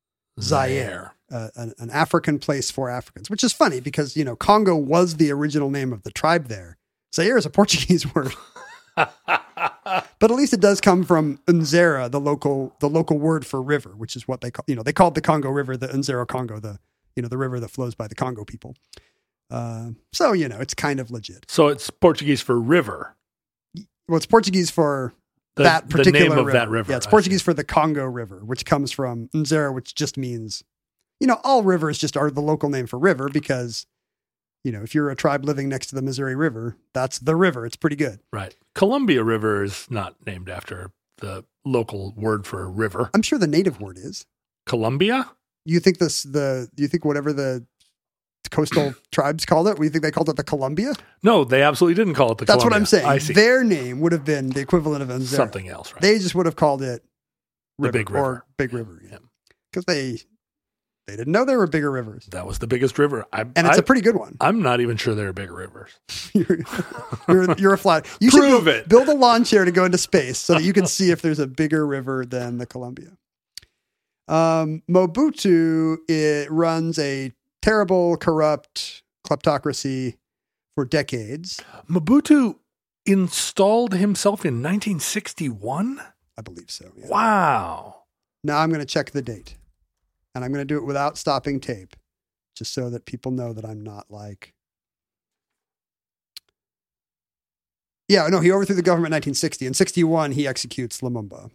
Zaire, uh, an, an African place for Africans. Which is funny because you know Congo was the original name of the tribe there. Zaire is a Portuguese word, but at least it does come from Nzera, the local the local word for river, which is what they call. You know, they called the Congo River the Nzera Congo, the you know the river that flows by the Congo people. Uh, so, you know, it's kind of legit. So it's Portuguese for river. Well, it's Portuguese for The, that the particular name of river. that river. Yeah, it's I Portuguese see. for the Congo River, which comes from Nzera, which just means, you know, all rivers just are the local name for river because, you know, if you're a tribe living next to the Missouri River, that's the river. It's pretty good. Right. Columbia River is not named after the local word for river. I'm sure the native word is. Columbia? You think this, the, you think whatever the coastal tribes called it, we think they called it the Columbia? No, they absolutely didn't call it the That's Columbia. what I'm saying. I see. Their name would have been the equivalent of Nzera. Something else, right? They just would have called it The river big river. or Big River. Yeah. Because they they didn't know there were bigger rivers. That was the biggest river. I, And it's I, a pretty good one. I'm not even sure there are bigger rivers. you're, you're, you're a flat. You Prove should build, it. build a lawn chair to go into space so that you can see if there's a bigger river than the Columbia. Um, Mobutu it runs a terrible, corrupt kleptocracy for decades. Mobutu installed himself in nineteen sixty-one? I believe so. Yeah. Wow. Now I'm going to check the date, and I'm going to do it without stopping tape, just so that people know that I'm not like, yeah, no, he overthrew the government in nineteen sixty. In sixty-one, he executes Lumumba.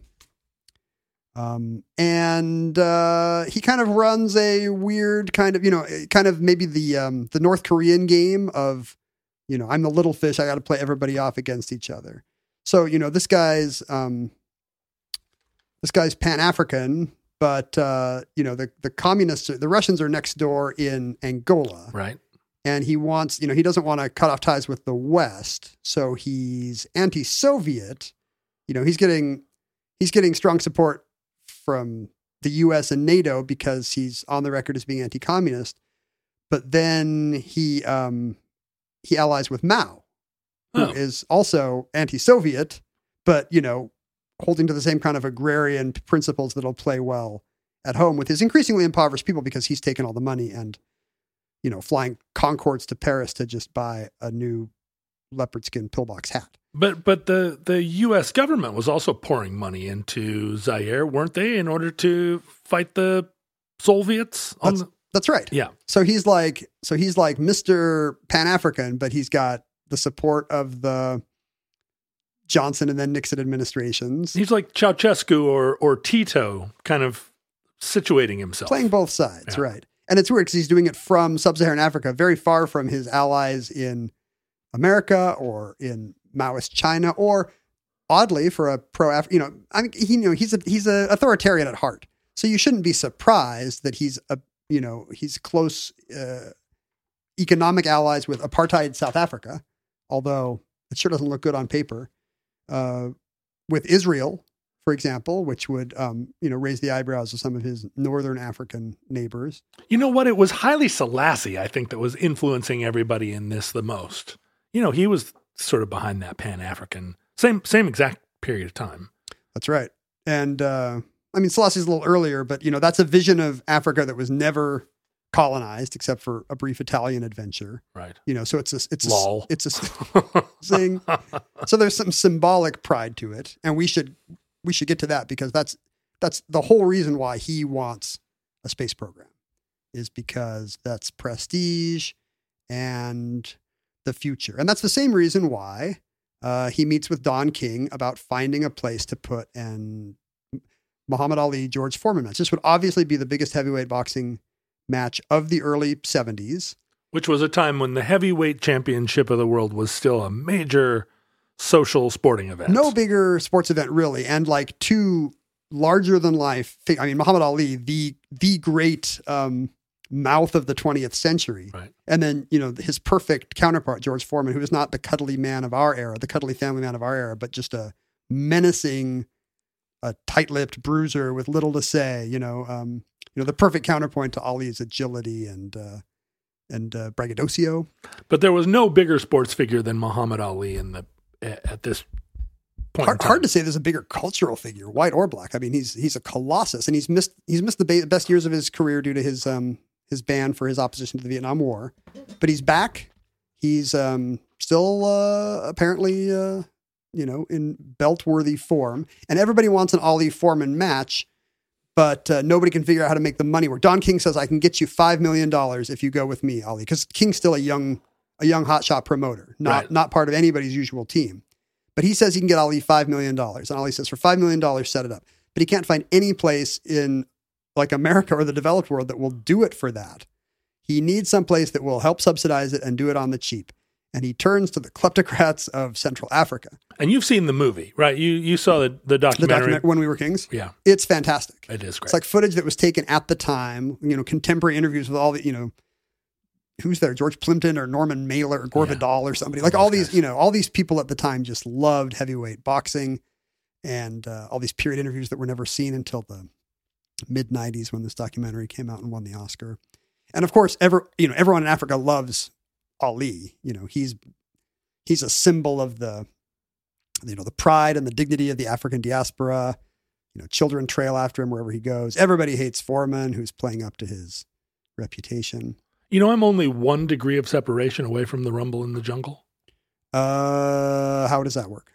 Um, and uh, he kind of runs a weird kind of, you know, kind of maybe the um, the North Korean game of, you know, I'm the little fish. I got to play everybody off against each other. So, you know, this guy's um, this guy's Pan-African, but, uh, you know, the, the communists, the Russians are next door in Angola. Right. And he wants, you know, he doesn't want to cut off ties with the West. So he's anti-Soviet. You know, he's getting, he's getting strong support from the U S and NATO because he's on the record as being anti-communist. But then he, um, he allies with Mao, who oh. is also anti-Soviet, but, you know, holding to the same kind of agrarian principles that'll play well at home with his increasingly impoverished people because he's taken all the money and, you know, flying Concords to Paris to just buy a new leopard skin pillbox hat. But but the, the U S government was also pouring money into Zaire, weren't they, in order to fight the Soviets? On That's, the... that's right. Yeah. So he's like, so he's like Mister Pan-African, but he's got the support of the Johnson and then Nixon administrations. He's like Ceausescu or or Tito, kind of situating himself. Playing both sides, Yeah. right. And it's weird because he's doing it from sub-Saharan Africa, very far from his allies in America or in Maoist China, or oddly for a pro, you know, I mean, he, you know, he's a, he's a authoritarian at heart. So you shouldn't be surprised that he's a, you know, he's close uh, economic allies with apartheid South Africa, although it sure doesn't look good on paper. Uh, with Israel, for example, which would, um, you know, raise the eyebrows of some of his Northern African neighbors. You know what? It was Haile Selassie, I think, that was influencing everybody in this the most. You know, he was sort of behind that Pan-African, same same exact period of time. That's right. And, uh, I mean, Selassie's a little earlier, but, you know, that's a vision of Africa that was never colonized except for a brief Italian adventure. Right. You know, so it's a, it's Lol. a, it's a thing. So there's some symbolic pride to it. And we should, we should get to that because that's, that's the whole reason why he wants a space program is because that's prestige and the future. And that's the same reason why uh, he meets with Don King about finding a place to put an Muhammad Ali, George Foreman match. This would obviously be the biggest heavyweight boxing match of the early seventies. Which was a time when the heavyweight championship of the world was still a major social sporting event. No bigger sports event, really. And like two larger than life, I mean, Muhammad Ali, the, the great um, mouth of the twentieth century. Right. And then, you know, his perfect counterpart, George Foreman, who is not the cuddly man of our era, the cuddly family man of our era, but just a menacing, a tight-lipped bruiser with little to say, you know, um, you know, the perfect counterpoint to Ali's agility and, uh, and uh, braggadocio. But there was no bigger sports figure than Muhammad Ali in the at this point. Hard, hard to say there's a bigger cultural figure, white or black. I mean, he's he's a colossus, and he's missed he's missed the ba- best years of his career due to his um his ban for his opposition to the Vietnam War. But he's back. He's um still uh, apparently uh, you know in belt-worthy form, and everybody wants an Ali Foreman match. But uh, nobody can figure out how to make the money work. Don King says, I can get you five million dollars if you go with me, Ali. Because King's still a young a young hotshot promoter, not Right. not part of anybody's usual team. But he says he can get Ali five million dollars. And Ali says, for five million dollars, set it up. But he can't find any place in like America or the developed world that will do it for that. He needs some place that will help subsidize it and do it on the cheap. And he turns to the kleptocrats of Central Africa. And you've seen the movie, right? You you saw the, the The documentary. document When We Were Kings. Yeah. It's fantastic. It is great. It's like footage that was taken at the time, you know, contemporary interviews with all the, you know, who's there? George Plimpton or Norman Mailer or Gore Yeah. Vidal or somebody. Like All all those these, guys. you know, all these people at the time just loved heavyweight boxing and uh, all these period interviews that were never seen until the mid nineties when this documentary came out and won the Oscar. And of course, ever, you know, everyone in Africa loves Ali. You know, he's he's a symbol of the, you know, the pride and the dignity of the African diaspora. You know, children trail after him wherever he goes. Everybody hates Foreman, who's playing up to his reputation. You know, I'm only one degree of separation away from the Rumble in the Jungle. Uh, how does that work?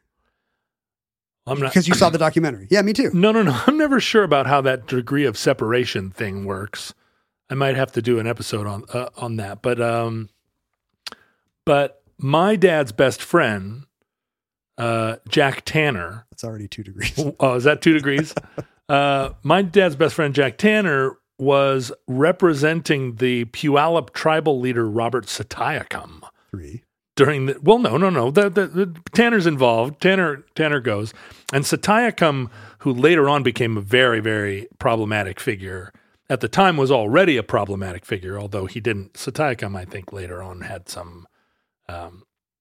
I'm not Because you saw the documentary. Yeah, me too. No, no, no. I'm never sure about how that degree of separation thing works. I might have to do an episode on uh, on that. But um, but my dad's best friend, uh, Jack Tanner. That's already two degrees. Oh, is that two degrees? uh, my dad's best friend, Jack Tanner, was representing the Puyallup tribal leader Robert Satayacum. Three. During the well, no, no, no. The, the, the Tanner's involved. Tanner Tanner goes, and Satayacum, who later on became a very, very problematic figure, at the time was already a problematic figure. Although he didn't. Satayacum, I think, later on had some, um,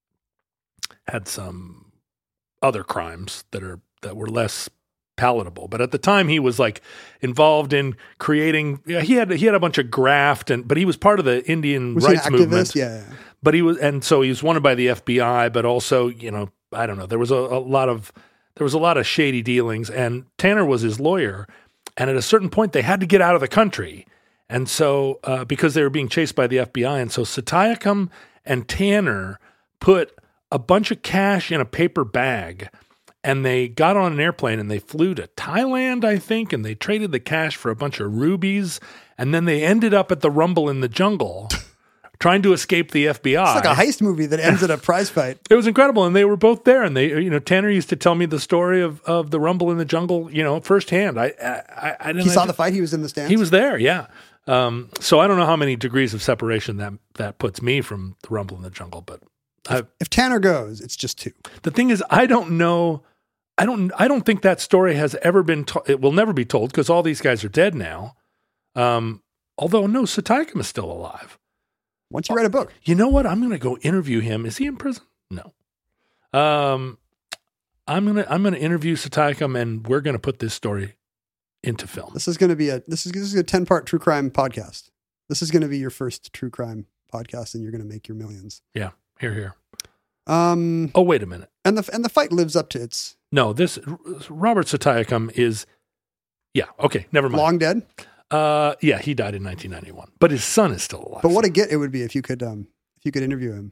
had some other crimes that are that were less palatable. But at the time, he was like involved in creating. Yeah, he had he had a bunch of graft, and but he was part of the Indian Was rights he an activist? movement. Yeah. yeah. But he was, and so he was wanted by the F B I, but also, you know, I don't know. There was a, a lot of, there was a lot of shady dealings, and Tanner was his lawyer. And at a certain point, they had to get out of the country, and so uh, because they were being chased by the F B I, and so Satayacum and Tanner put a bunch of cash in a paper bag, and they got on an airplane and they flew to Thailand, I think, and they traded the cash for a bunch of rubies, and then they ended up at the Rumble in the Jungle. Trying to escape the F B I. It's like a heist movie that ends in a prize fight. It was incredible, and they were both there. And they, you know, Tanner used to tell me the story of, of the Rumble in the Jungle, you know, firsthand. I, I, I didn't. He saw I, the fight. He was in the stands. He was there, yeah. Um, so I don't know how many degrees of separation that that puts me from the Rumble in the Jungle, but I, If Tanner goes, it's just two. the thing is, I don't know. I don't. I don't think that story has ever been. To- it will never be told because all these guys are dead now. Um, although no, Satayacum is still alive. Once you write a book. You know what? I'm going to go interview him. Is he in prison? No. Um, I'm gonna I'm gonna interview Satayacum, and we're gonna put this story into film. This is going to be a this is this is a ten part true crime podcast. This is going to be your first true crime podcast, and you're going to make your millions. Yeah, here, here. Um, Oh, wait a minute. and the and the fight lives up to its No, this Robert Satayacum is. Yeah. Okay. Never mind. long dead. Uh, yeah, he died in nineteen ninety-one, but his son is still alive. But what a get it would be if you could um if you could interview him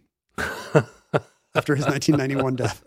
after his nineteen ninety-one death.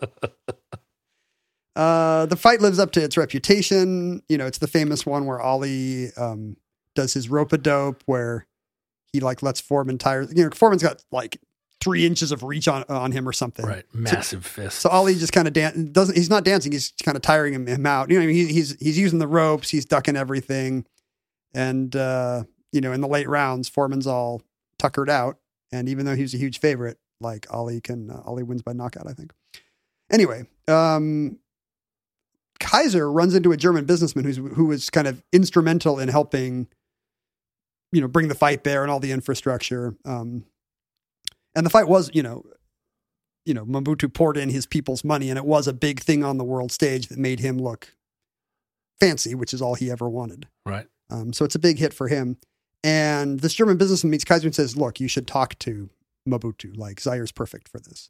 Uh, the fight lives up to its reputation. You know, it's the famous one where Ali um, does his rope-a-dope, where he like lets Foreman tire. You know, Foreman's got like three inches of reach on on him or something. Right, massive fist. So Ali just kind of dan- doesn't. He's not dancing. He's kind of tiring him, him out. You know, he, he's he's using the ropes. He's ducking everything, and uh, you know, in the late rounds, Foreman's all tuckered out. And even though he was a huge favorite, like Ali can uh, Ali wins by knockout, I think. Anyway, um, Kaiser runs into a German businessman who's who was kind of instrumental in helping, you know, bring the fight there and all the infrastructure. Um, and the fight was, you know, you know, Mobutu poured in his people's money, and it was a big thing on the world stage that made him look fancy, which is all he ever wanted. Right. Um, so it's a big hit for him. And this German businessman meets Kaiser and says, "Look, you should talk to Mobutu. Like, Zaire's perfect for this."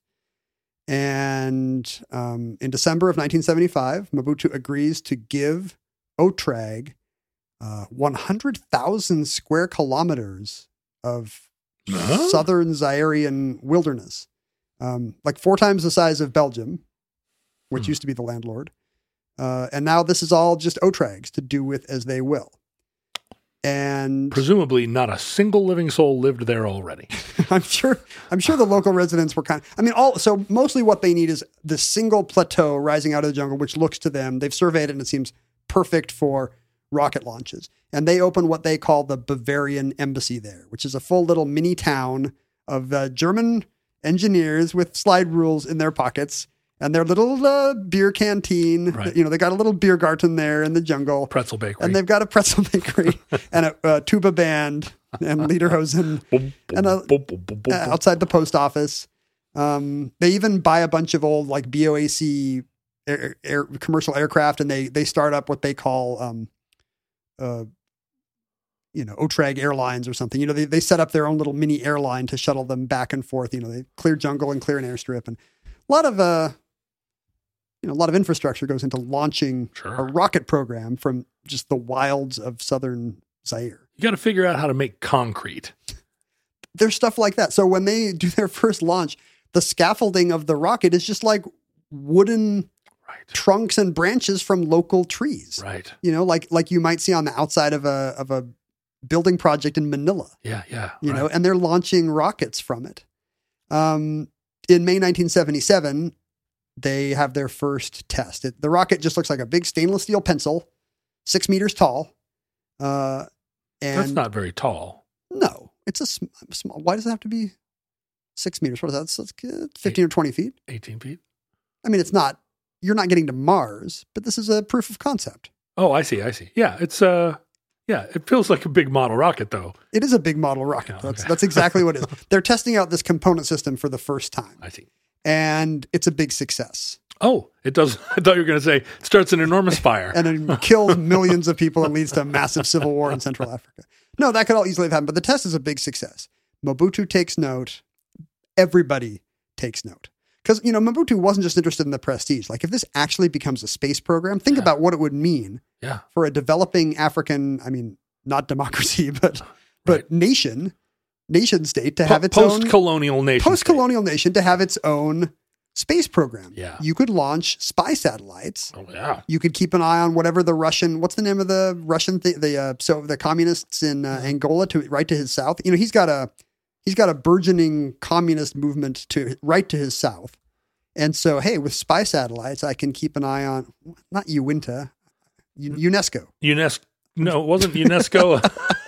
And um, in December of nineteen seventy-five, Mobutu agrees to give Otrag uh, one hundred thousand square kilometers of Huh? southern Zairean wilderness, um, like four times the size of Belgium, which Hmm. used to be the landlord. Uh, and now this is all just Otrag's to do with as they will. And Presumably, not a single living soul lived there already. I'm sure, I'm sure the local residents were kind of, I mean, all, so mostly what they need is this single plateau rising out of the jungle, which looks to them, they've surveyed it and it seems perfect for rocket launches. And they open what they call the Bavarian Embassy there, which is a full little mini town of uh, German engineers with slide rules in their pockets and their little uh, beer canteen. Right. You know, they got a little beer garden there in the jungle. Pretzel bakery. And they've got a pretzel bakery and a, a tuba band and Lederhosen Boom, boom, and a- boom, boom, boom, boom, uh, boom. outside the post office. Um, they even buy a bunch of old like B O A C air, air, commercial aircraft, and they they start up what they call, um, uh, you know, Otrag Airlines or something. You know, they they set up their own little mini airline to shuttle them back and forth. You know, they clear jungle and clear an airstrip, and a lot of uh, you know, a lot of infrastructure goes into launching Sure. a rocket program from just the wilds of southern Zaire. You got to figure out how to make concrete. There's stuff like that. So when they do their first launch, the scaffolding of the rocket is just like wooden Right. trunks and branches from local trees. Right. You know, like like you might see on the outside of a of a building project in Manila. Yeah, yeah. You right. know, and they're launching rockets from it. Um, in May nineteen seventy-seven, they have their first test. It, the rocket just looks like a big stainless steel pencil, six meters tall. Uh, and That's not very tall. No, it's a sm- small. Why does it have to be six meters? What is that? It's, it's fifteen or twenty feet. eighteen feet. I mean, it's not. You're not getting to Mars, but this is a proof of concept. Oh, I see. I see. Yeah, it's uh, yeah, it feels like a big model rocket, though. It is a big model rocket. Yeah, That's okay. that's exactly what it is. They're testing out this component system for the first time, I see. and it's a big success. Oh, it does. I thought you were going to say it starts an enormous fire. And it kills millions of people and leads to a massive civil war in Central Africa. No, that could all easily have happened, but the test is a big success. Mobutu takes note. Everybody takes note. Because, you know, Mobutu wasn't just interested in the prestige. Like, if this actually becomes a space program, think Yeah. about what it would mean yeah, for a developing African, I mean, not democracy, but but Right. nation, nation state to Po- have its own post-colonial nation. state. post-colonial nation to have its own space program. Yeah. You could launch spy satellites. Oh yeah. You could keep an eye on whatever the Russian, what's the name of the Russian thing, the uh, so the communists in uh, Angola to right to his south. You know, he's got a he's got a burgeoning communist movement to right to his south. And so, hey, with spy satellites, I can keep an eye on not UINTA, U- UNESCO. UNESCO. No, it wasn't UNESCO.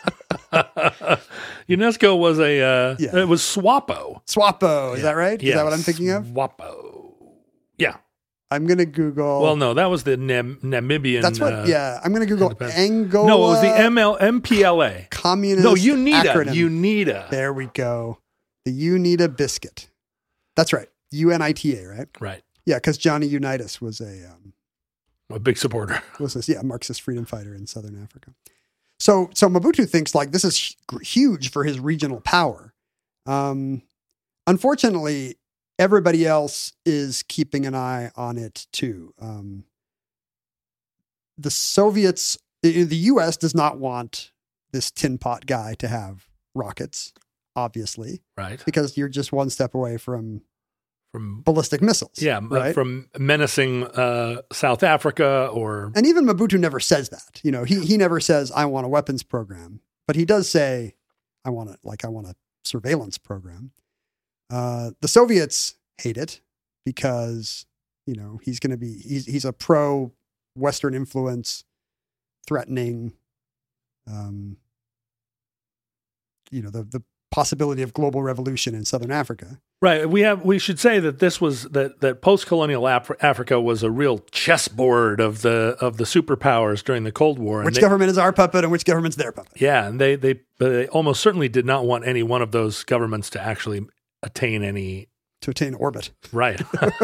UNESCO was a. Uh, Yeah. It was SWAPO. SWAPO, is that right? Is Yeah, that what I'm thinking of? SWAPO. Yeah. I'm gonna Google. Well, no, that was the Nam- Namibian. that's what. uh, yeah, I'm gonna Google independent- Angola. No, it was the M L M P L A. Communist. No, UNITA. acronym. UNITA. There we go. The UNITA biscuit. That's right. U N I T A, right? Right. Yeah, because Johnny Unitas was a um, A big supporter. was this yeah Marxist freedom fighter in Southern Africa. So so Mobutu thinks like this is hu- huge for his regional power. Um, unfortunately, everybody else is keeping an eye on it too. Um, the Soviets, the the U S does not want this tin pot guy to have rockets, obviously, Right. because you're just one step away from From ballistic missiles. yeah, uh, right. from menacing uh, South Africa or And even Mobutu never says that. You know, he he never says, I want a weapons program. But he does say, I want a, like, I want a surveillance program. Uh, the Soviets hate it because, you know, he's going to be, he's, he's a pro-Western influence, threatening, um, you know, the, the possibility of global revolution in Southern Africa. right. We have we should say that this was that that post-colonial Af- Africa was a real chessboard of the of the superpowers during the Cold War. And Which they- government is our puppet and which government's their puppet? Yeah, and they they they almost certainly did not want any one of those governments to actually attain any To attain orbit. right.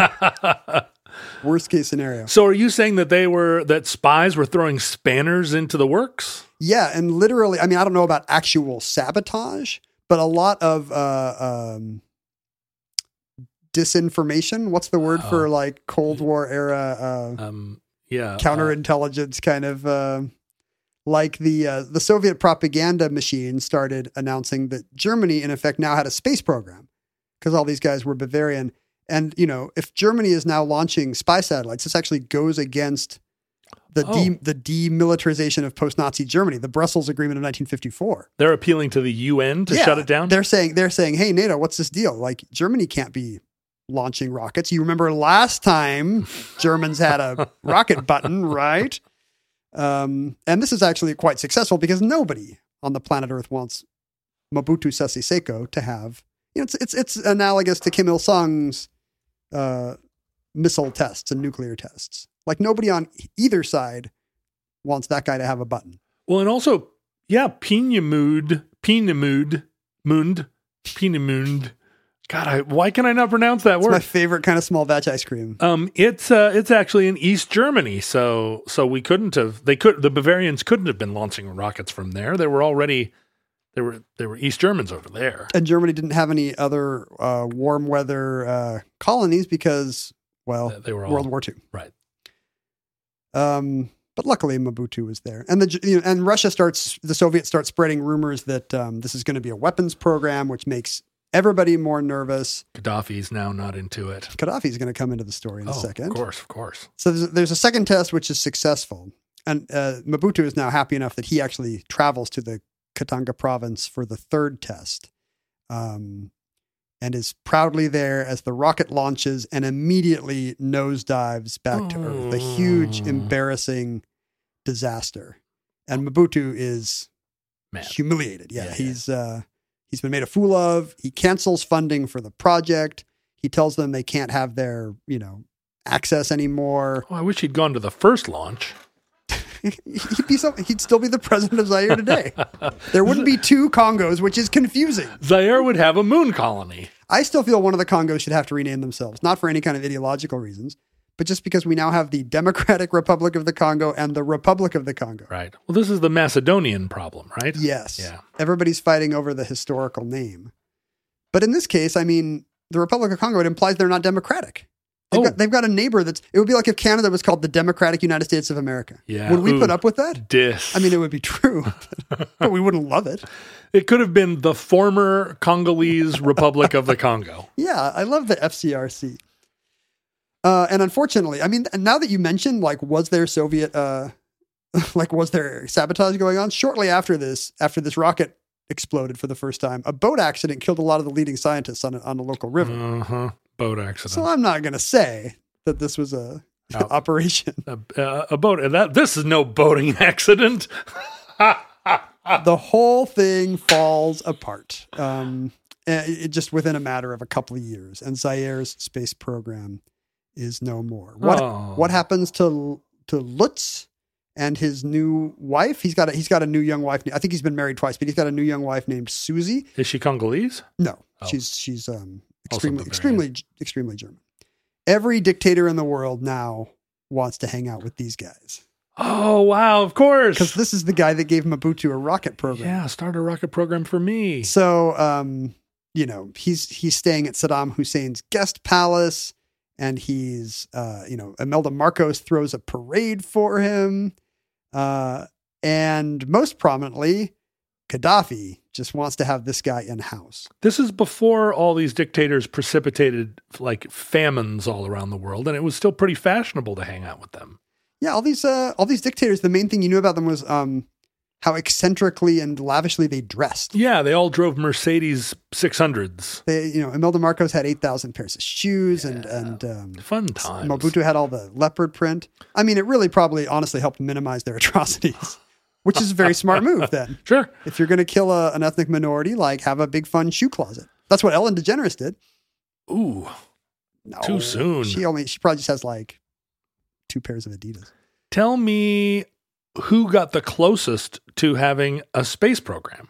Worst case scenario. So are you saying that they were that spies were throwing spanners into the works? Yeah, and literally, I mean, I don't know about actual sabotage, but a lot of uh, um, disinformation. What's the word for Oh. like Cold War era uh, Um, yeah, counterintelligence kind of uh, like the uh, the Soviet propaganda machine started announcing that Germany, in effect, now had a space program because all these guys were Bavarian. And, you know, if Germany is now launching spy satellites, this actually goes against the Oh. de- the demilitarization of post-Nazi Germany, the Brussels Agreement of nineteen fifty-four. they're appealing to the U N to Yeah, shut it down. They're saying, they're saying, hey, NATO, what's this deal? Like, Germany can't be launching rockets. You remember last time Germans had a rocket button, right? Um, and this is actually quite successful because nobody on the planet Earth wants Mobutu Sese Seko to have, you know, it's, it's, it's analogous to Kim Il-sung's uh, missile tests and nuclear tests. Like nobody on either side wants that guy to have a button. Well, and also, yeah, Pinamud, Pinamud, Mund, Pinamund. God, I, why can I not pronounce that It's my word? favorite kind of small batch ice cream. Um, it's uh, it's actually in East Germany, so so we couldn't have. They could. The Bavarians couldn't have been launching rockets from there. There were already there were there were East Germans over there. And Germany didn't have any other uh, warm weather uh, colonies because, well, They were all World War Two. right. Um, but luckily, Mobutu was there, and the you know, and Russia starts the Soviets start spreading rumors that um, this is going to be a weapons program, which makes everybody more nervous. Gaddafi's now not into it. Gaddafi's going to come into the story in a Oh, second. of course, of course. So there's, there's a second test which is successful. And uh, Mobutu is now happy enough that he actually travels to the Katanga province for the third test. Um, and is proudly there as the rocket launches and immediately nosedives back to Earth. A huge, embarrassing disaster. And Mobutu is Man. humiliated. Yeah, Yeah, he's uh, he's been made a fool of. He cancels funding for the project. He tells them they can't have their, you know, access anymore. Oh, I wish he'd gone to the first launch. he'd be some, he'd still be the president of Zaire today. There wouldn't be two Congos, which is confusing. Zaire would have a moon colony. I still feel one of the Congos should have to rename themselves, not for any kind of ideological reasons, but just because we now have the Democratic Republic of the Congo and the Republic of the Congo. Right. Well, this is the Macedonian problem, right? Yes. Yeah. Everybody's fighting over the historical name. But in this case, I mean, the Republic of Congo, it implies they're not democratic. They've, Oh. got, they've got a neighbor that's, it would be like if Canada was called the Democratic United States of America. Yeah. Would we Ooh. put up with that? Dis. I mean, it would be true, but we wouldn't love it. It could have been the former Congolese Republic of the Congo. Yeah, I love the F C R C. Uh, and unfortunately, I mean, now that you mentioned, like, was there Soviet, uh, like, was there sabotage going on? Shortly after this, after this rocket exploded for the first time, a boat accident killed a lot of the leading scientists on a, on a local river. Uh-huh. Boat accident. So I'm not going to say that this was a No. operation. a, uh, a boat. That this is no boating accident. The whole thing falls apart. Um, it, it just within a matter of a couple of years, and Zaire's space program is no more. What Oh. what happens to to Lutz and his new wife? He's got a, he's got a new young wife. I think he's been married twice, but he's got a new young wife named Susie. Is she Congolese? No, Oh. she's she's um Also extremely Bavarian. extremely extremely German. Every dictator in the world now wants to hang out with these guys Oh, wow. Of course. because this is the guy that gave Mobutu a rocket program. Yeah. Start a rocket program for me. So, um, you know, he's he's staying at Saddam Hussein's guest palace, and he's, uh, you know, Imelda Marcos throws a parade for him, uh, and most prominently, Gaddafi just wants to have this guy in house. This is before all these dictators precipitated like famines all around the world, and it was still pretty fashionable to hang out with them. Yeah, all these uh, all these dictators. The main thing you knew about them was um, how eccentrically and lavishly they dressed. Yeah, they all drove Mercedes six hundreds. They, you know, Imelda Marcos had eight thousand pairs of shoes, and and um, Fun times. Mobutu had all the leopard print. I mean, it really probably honestly helped minimize their atrocities, which is a very smart move then. Sure. If you're going to kill a, an ethnic minority, like have a big fun shoe closet. That's what Ellen DeGeneres did. Ooh. No, Too soon. She only, she probably just has like two pairs of Adidas. Tell me who got the closest to having a space program.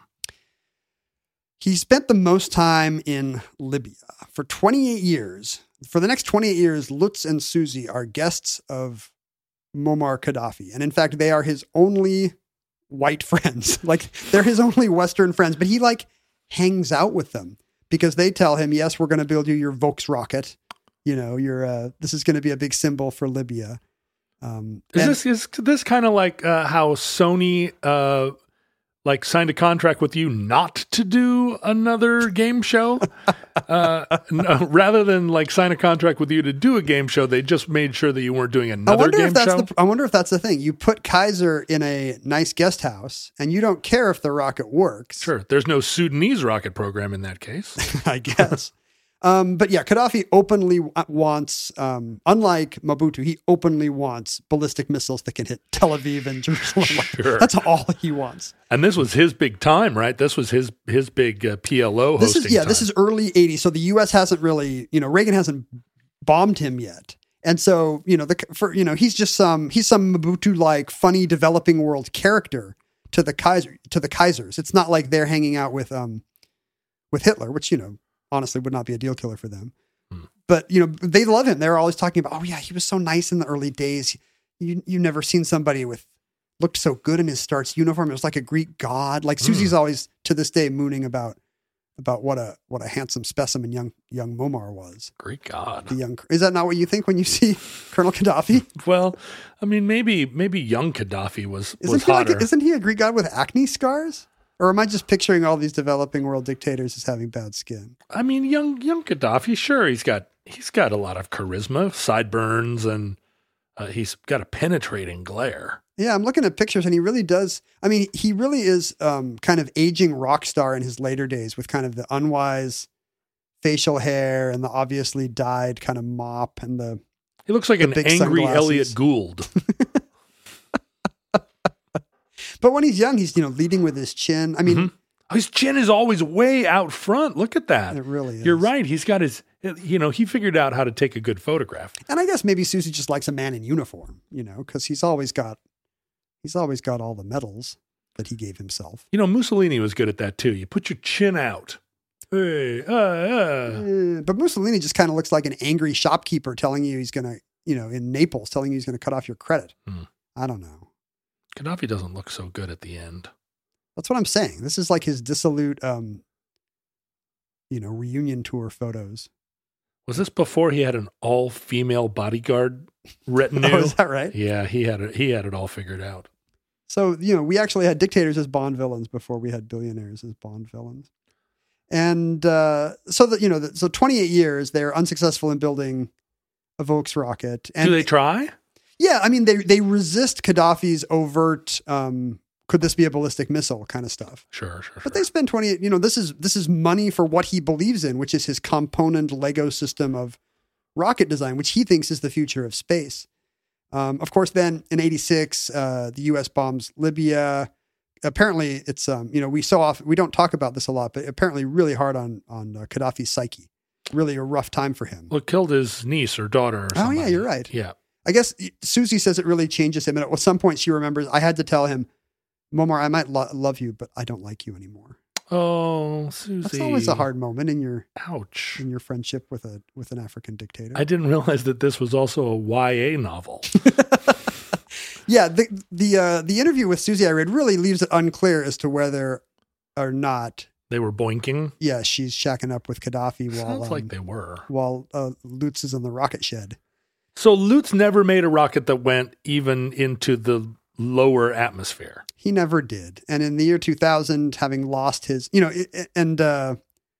He spent the most time in Libya for twenty-eight years. For the next twenty-eight years, Lutz and Susie are guests of Muammar Gaddafi. And in fact, they are his only white friends. Like, they're his only Western friends, but he like hangs out with them because they tell him, yes, we're going to build you your Volks rocket. You know, your, uh, this is going to be a big symbol for Libya. Um, Is and- this is this kind of like uh, how Sony uh, like signed a contract with you not to do another game show? uh, no, rather than like sign a contract with you to do a game show, they just made sure that you weren't doing I another wonder game if that's show. the. I wonder if that's the thing. You put Kaiser in a nice guest house, and you don't care if the rocket works. Sure, there's no Sudanese rocket program in that case. I guess. Um, but yeah, Gaddafi openly wants, um, unlike Mobutu, he openly wants ballistic missiles that can hit Tel Aviv and Jerusalem. Sure. That's all he wants. And this was his big time, right? This was his his big uh, P L O This hosting is yeah, time. this is early eighties. So the U S hasn't really, you know, Reagan hasn't bombed him yet. And so, you know, the for you know, he's just some he's some Mobutu like funny developing world character to the Kaiser to the Kaisers. It's not like they're hanging out with um with Hitler, which, you know, honestly would not be a deal killer for them. Hmm. But, you know, they love him. They're always talking about, oh yeah, he was so nice in the early days. You you never seen somebody with looked so good in his Starts uniform. It was like a Greek god. Like Susie's always to this day mooning about about what a what a handsome specimen young young Muammar was. Great God. The young is that not what you think when you see Colonel Gaddafi? Well, I mean, maybe maybe young Gaddafi was Isn't was he like hotter. a, isn't he a Greek god with acne scars? Or am I just picturing all these developing world dictators as having bad skin? I mean, young young Gaddafi, sure, he's got he's got a lot of charisma, sideburns, and uh, he's got a penetrating glare. Yeah, I'm looking at pictures, and he really does. I mean, he really is um, kind of aging rock star in his later days, with kind of the unwise facial hair and the obviously dyed kind of mop and the. He looks like the an big angry sunglasses. Elliot Gould. But when he's young, he's, you know, leading with his chin. I mean, Mm-hmm. Oh, his chin is always way out front. Look at that. it really is. You're right. He's got his, you know, he figured out how to take a good photograph. And I guess maybe Susie just likes a man in uniform, you know, because he's always got, he's always got all the medals that he gave himself. You know, Mussolini was good at that too. You put your chin out. Hey, uh, uh. Eh, but Mussolini just kind of looks like an angry shopkeeper telling you he's going to, you know, in Naples, telling you he's going to cut off your credit. Hmm. I don't know. Gaddafi doesn't look so good at the end. That's what I'm saying. This is like his dissolute, um, you know, reunion tour photos. Was this before he had an all-female bodyguard retinue? Oh, is that right? Yeah, he had it. He had it all figured out. So, you know, we actually had dictators as Bond villains before we had billionaires as Bond villains. And uh, so that, you know, so twenty-eight years, they're unsuccessful in building a Volksrocket. And Do they try? Yeah, I mean, they they resist Gaddafi's overt, um, could this be a ballistic missile kind of stuff. Sure, sure, sure. But they spend twenty-eight, you know, this is this is money for what he believes in, which is his component Lego system of rocket design, which he thinks is the future of space. Um, of course, then in eighty-six, uh, the U S bombs Libya. Apparently, it's, um, you know, we so often, we don't talk about this a lot, but apparently really hard on, on uh, Gaddafi's psyche. Really a rough time for him. Well, it killed his niece or daughter or Oh, somebody. yeah, you're right. Yeah. I guess Susie says it really changes him. And at some point she remembers, I had to tell him, Momar, I might lo- love you, but I don't like you anymore. Oh, Susie. That's always a hard moment in your Ouch. in your friendship with a with an African dictator. I didn't realize that this was also a Y A novel. Yeah, the the uh, the interview with Susie I read really leaves it unclear as to whether or not. They were boinking. Yeah, she's shacking up with Gaddafi while Sounds um, like they were. while uh, Lutz is in the rocket shed. So Lutz never made a rocket that went even into the lower atmosphere. He never did. And in the year two thousand, having lost his, you know, it, and, uh,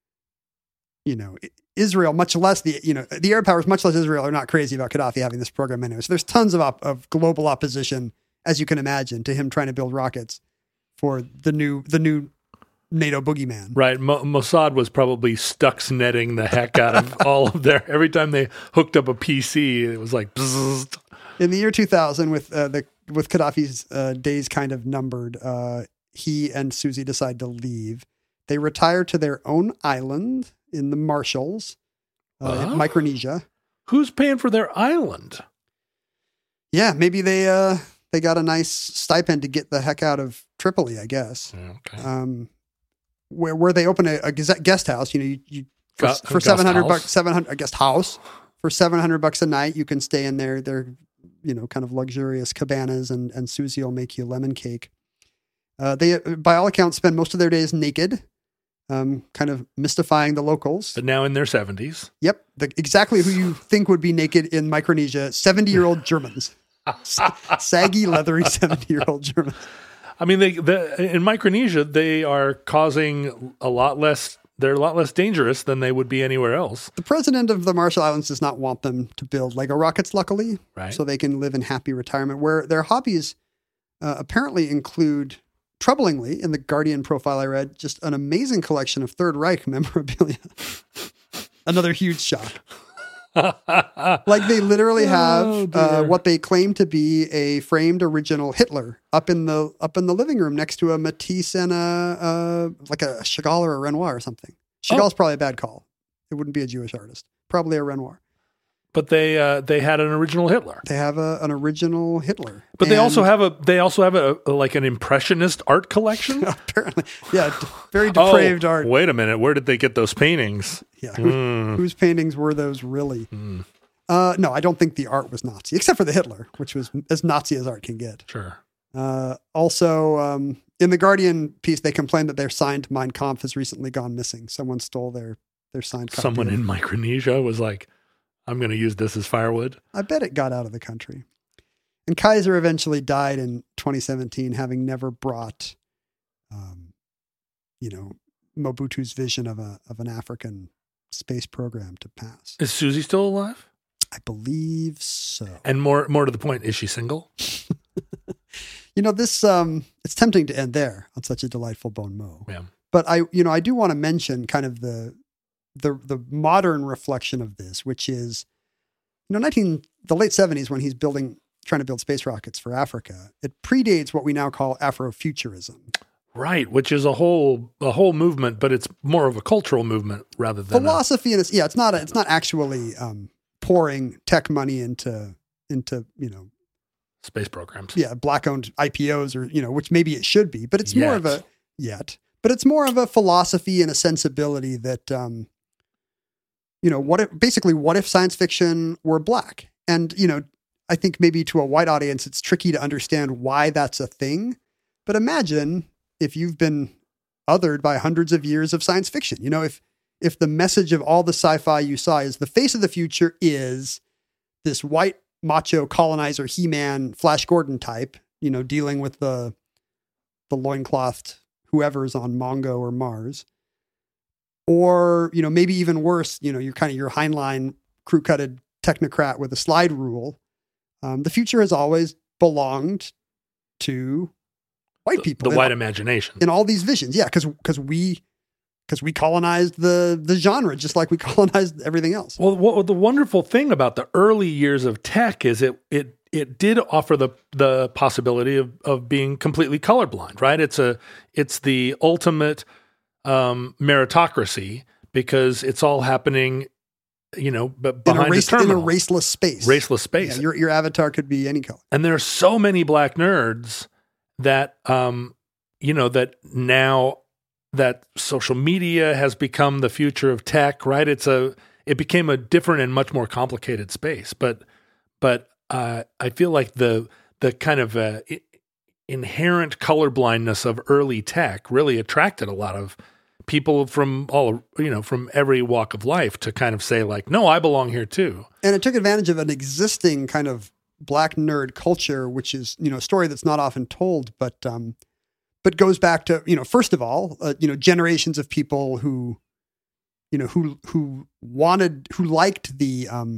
you know, Israel, much less the, you know, the Arab powers, much less Israel, are not crazy about Gaddafi having this program anyway. So there's tons of, op- of global opposition, as you can imagine, to him trying to build rockets for the new, the new NATO boogeyman. Right. Mo- Mossad was probably Stuxnetting the heck out of all of their, every time they hooked up a P C, it was like, bzzzt. In the year two thousand, with uh, the with Gaddafi's uh, days kind of numbered, uh, he and Susie decide to leave. They retire to their own island in the Marshalls, uh, Uh-huh. in Micronesia. Who's paying for their island? Yeah, maybe they uh, they got a nice stipend to get the heck out of Tripoli, I guess. Okay. Um, where where they open a, a gazette guest house, you know, you, you for, Gu- a for guest seven hundred house? bucks, seven hundred a guest house for seven hundred bucks a night, you can stay in there. They're, you know, kind of luxurious cabanas, and and Susie will make you lemon cake. Uh, they, by all accounts, spend most of their days naked, um, kind of mystifying the locals. But now in their seventies. Yep, the, exactly who you think would be naked in Micronesia: seventy-year-old Germans, S- saggy, leathery seventy-year-old Germans. I mean, they the, in Micronesia, they are causing a lot less, they're a lot less dangerous than they would be anywhere else. The president of the Marshall Islands does not want them to build Lego rockets, luckily, Right. so they can live in happy retirement, where their hobbies uh, apparently include, troublingly, in the Guardian profile I read, just an amazing collection of Third Reich memorabilia. Another huge shock. Like they literally have Oh, uh, dear. what they claim to be a framed original Hitler up in the up in the living room next to a Matisse and a uh, like a Chagall or a Renoir or something. Chagall's Oh. probably a bad call. It wouldn't be a Jewish artist. Probably a Renoir. But they uh, they had an original Hitler. They have a, an original Hitler. But they And also have a they also have a, a like an impressionist art collection. apparently, yeah, d- very depraved oh, art. Wait a minute, where did they get those paintings? Yeah, who- Mm. whose paintings were those really? Mm, Uh, no, I don't think the art was Nazi, except for the Hitler, which was as Nazi as art can get. sure. Uh, also, um, in the Guardian piece, they complained that their signed Mein Kampf has recently gone missing. Someone stole their their signed copy. Someone of it. in Micronesia was like, I'm going to use this as firewood. I bet it got out of the country. And Kaiser eventually died in twenty seventeen, having never brought um, you know, Mobutu's vision of a of an African space program to pass. Is Susie still alive? I believe so. And more more to the point, is she single? You know, this um, it's tempting to end there on such a delightful bon mot. Yeah. But I, you know, I do want to mention kind of the the the modern reflection of this, which is, you know, nineteen the late seventies when he's building trying to build space rockets for Africa. It predates what we now call Afrofuturism. Right, which is a whole a whole movement, but it's more of a cultural movement rather than philosophy. And it's yeah, it's not a, it's not actually um, pouring tech money into into you know space programs. Yeah, black owned I P Os or you know which maybe it should be, but it's Yet. more of a yet. But it's more of a philosophy and a sensibility that um, you know what if basically what if science fiction were black? And you know I think maybe to a white audience it's tricky to understand why that's a thing. But imagine if you've been othered by hundreds of years of science fiction. You know, if if the message of all the sci-fi you saw is the face of the future is this white macho colonizer He-Man Flash Gordon type, you know, dealing with the the loinclothed whoever's on Mongo or Mars. Or, you know, maybe even worse, you know, you're kind of your Heinlein crew-cutted technocrat with a slide rule. Um, the future has always belonged to white people. The in, white imagination. In all these visions. Yeah, because because we because we colonized the the genre just like we colonized everything else. Well, what, the wonderful thing about the early years of tech is it it it did offer the the possibility of of being completely colorblind, right? It's a it's the ultimate um, meritocracy because it's all happening, you know, but behind in a, race, a terminal. in a raceless space. Raceless space. Yeah, your your avatar could be any color. And there are so many black nerds that um, you know, that now that social media has become the future of tech, right? It's a it became a different and much more complicated space, but but uh, I feel like the the kind of uh, inherent colorblindness of early tech really attracted a lot of people from all, you know, from every walk of life to kind of say like, no, I belong here too. And it took advantage of an existing kind of black nerd culture, which is, you know, a story that's not often told, but, um, but goes back to, you know, first of all, uh, you know, generations of people who, you know, who, who wanted, who liked the, um,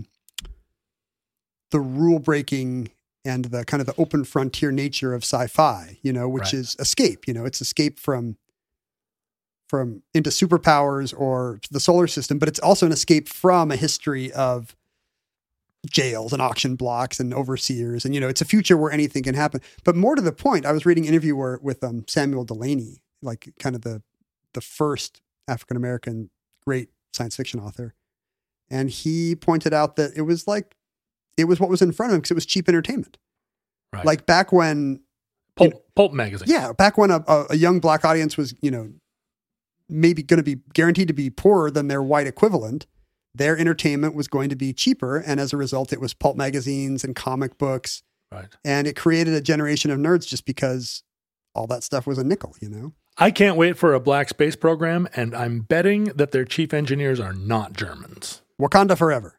the rule breaking and the kind of the open frontier nature of sci-fi, you know, which Right. is escape, you know, it's escape from, from into superpowers or the solar system, but it's also an escape from a history of jails and auction blocks and overseers. And, you know, it's a future where anything can happen. But more to the point, I was reading an interview where, with um, Samuel Delany, like kind of the the first African-American great science fiction author. And he pointed out that it was like, it was what was in front of him because it was cheap entertainment. Right. Like back when... Pulp, you know, Pulp magazine. Yeah, back when a, a, a young black audience was, you know, maybe going to be guaranteed to be poorer than their white equivalent, their entertainment was going to be cheaper. And as a result, it was pulp magazines and comic books. Right. And it created a generation of nerds just because all that stuff was a nickel, you know? I can't wait for a black space program, and I'm betting that their chief engineers are not Germans. Wakanda forever.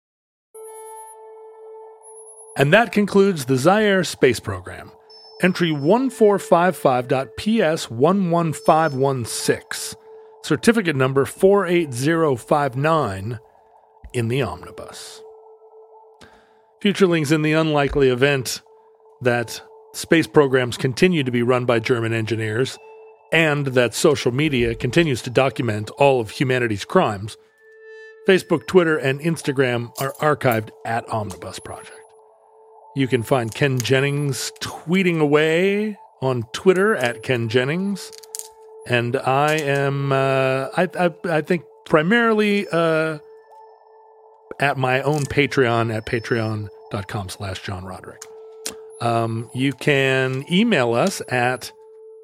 And that concludes the Zaire space program. Entry one four five five dot P S one one five one six. Certificate number four eight zero five nine in the omnibus. Futurelings, in the unlikely event that space programs continue to be run by German engineers and that social media continues to document all of humanity's crimes, Facebook, Twitter, and Instagram are archived at Omnibus Project. You can find Ken Jennings tweeting away on Twitter at Ken Jennings. And I am, uh, I, I, I think, primarily uh, at my own Patreon at patreon.com slash John Roderick. Um, you can email us at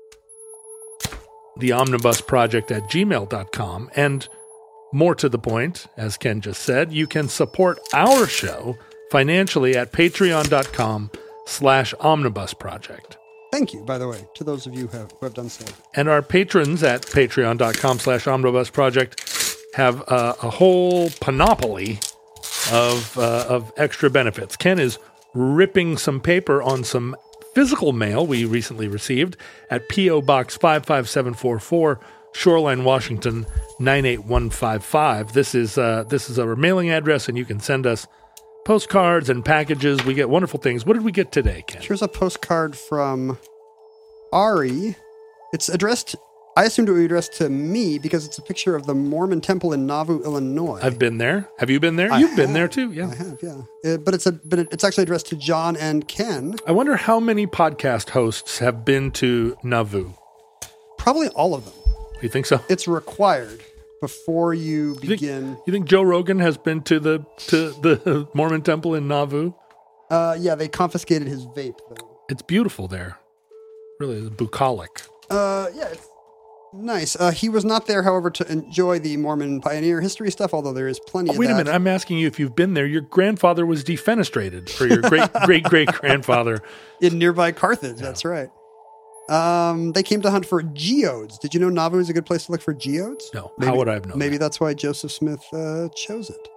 theomnibusproject at gmail dot com. And more to the point, as Ken just said, you can support our show financially at patreon.com slash omnibus project. Thank you, by the way, to those of you who have, who have done so. And our patrons at patreon.com slash omnibus project have uh, a whole panoply of uh, of extra benefits. Ken is ripping some paper on some physical mail we recently received at P O Box five five seven four four, Shoreline, Washington, nine eight one five five. This is uh, this is our mailing address, and you can send us postcards and packages. We get wonderful things. What did we get today, Ken? Here's a postcard from Ari. It's addressed, I assumed it would be addressed to me because it's a picture of the Mormon temple in Nauvoo, Illinois. I've been there. Have you been there? I You've have. been there too. Yeah, I have, yeah. Uh, but it's a but it's actually addressed to John and Ken. I wonder how many podcast hosts have been to Nauvoo. Probably all of them. You think so? It's required before you You begin. think, you think Joe Rogan has been to the to the Mormon temple in Nauvoo? Uh, yeah, they confiscated his vape though. It's beautiful there. Really, it's bucolic. Uh, yeah, it's nice. Uh, he was not there, however, to enjoy the Mormon pioneer history stuff, although there is plenty Oh, of wait that. a minute. I'm asking you if you've been there. Your grandfather was defenestrated, or your great great great grandfather. In nearby Carthage, that's right. Um, they came to hunt for geodes. Did you know Nauvoo is a good place to look for geodes? No. Maybe, How would I have known? Maybe that? that's why Joseph Smith uh, chose it.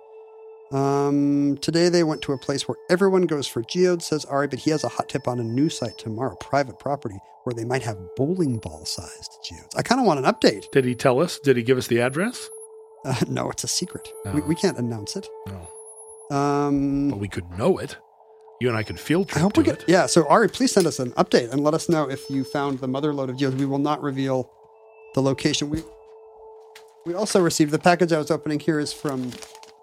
Um, today they went to a place where everyone goes for geodes, says Ari, but he has a hot tip on a new site tomorrow, private property, where they might have bowling ball-sized geodes. I kind of want an update. Did he tell us? Did he give us the address? Uh, no, it's a secret. Oh. We, we can't announce it. No. Um, But we could know it. You and I could field I trip hope to we get. it. Yeah. So Ari, please send us an update and let us know if you found the mother lode of geodes. We will not reveal the location. We we also received the package I was opening here is from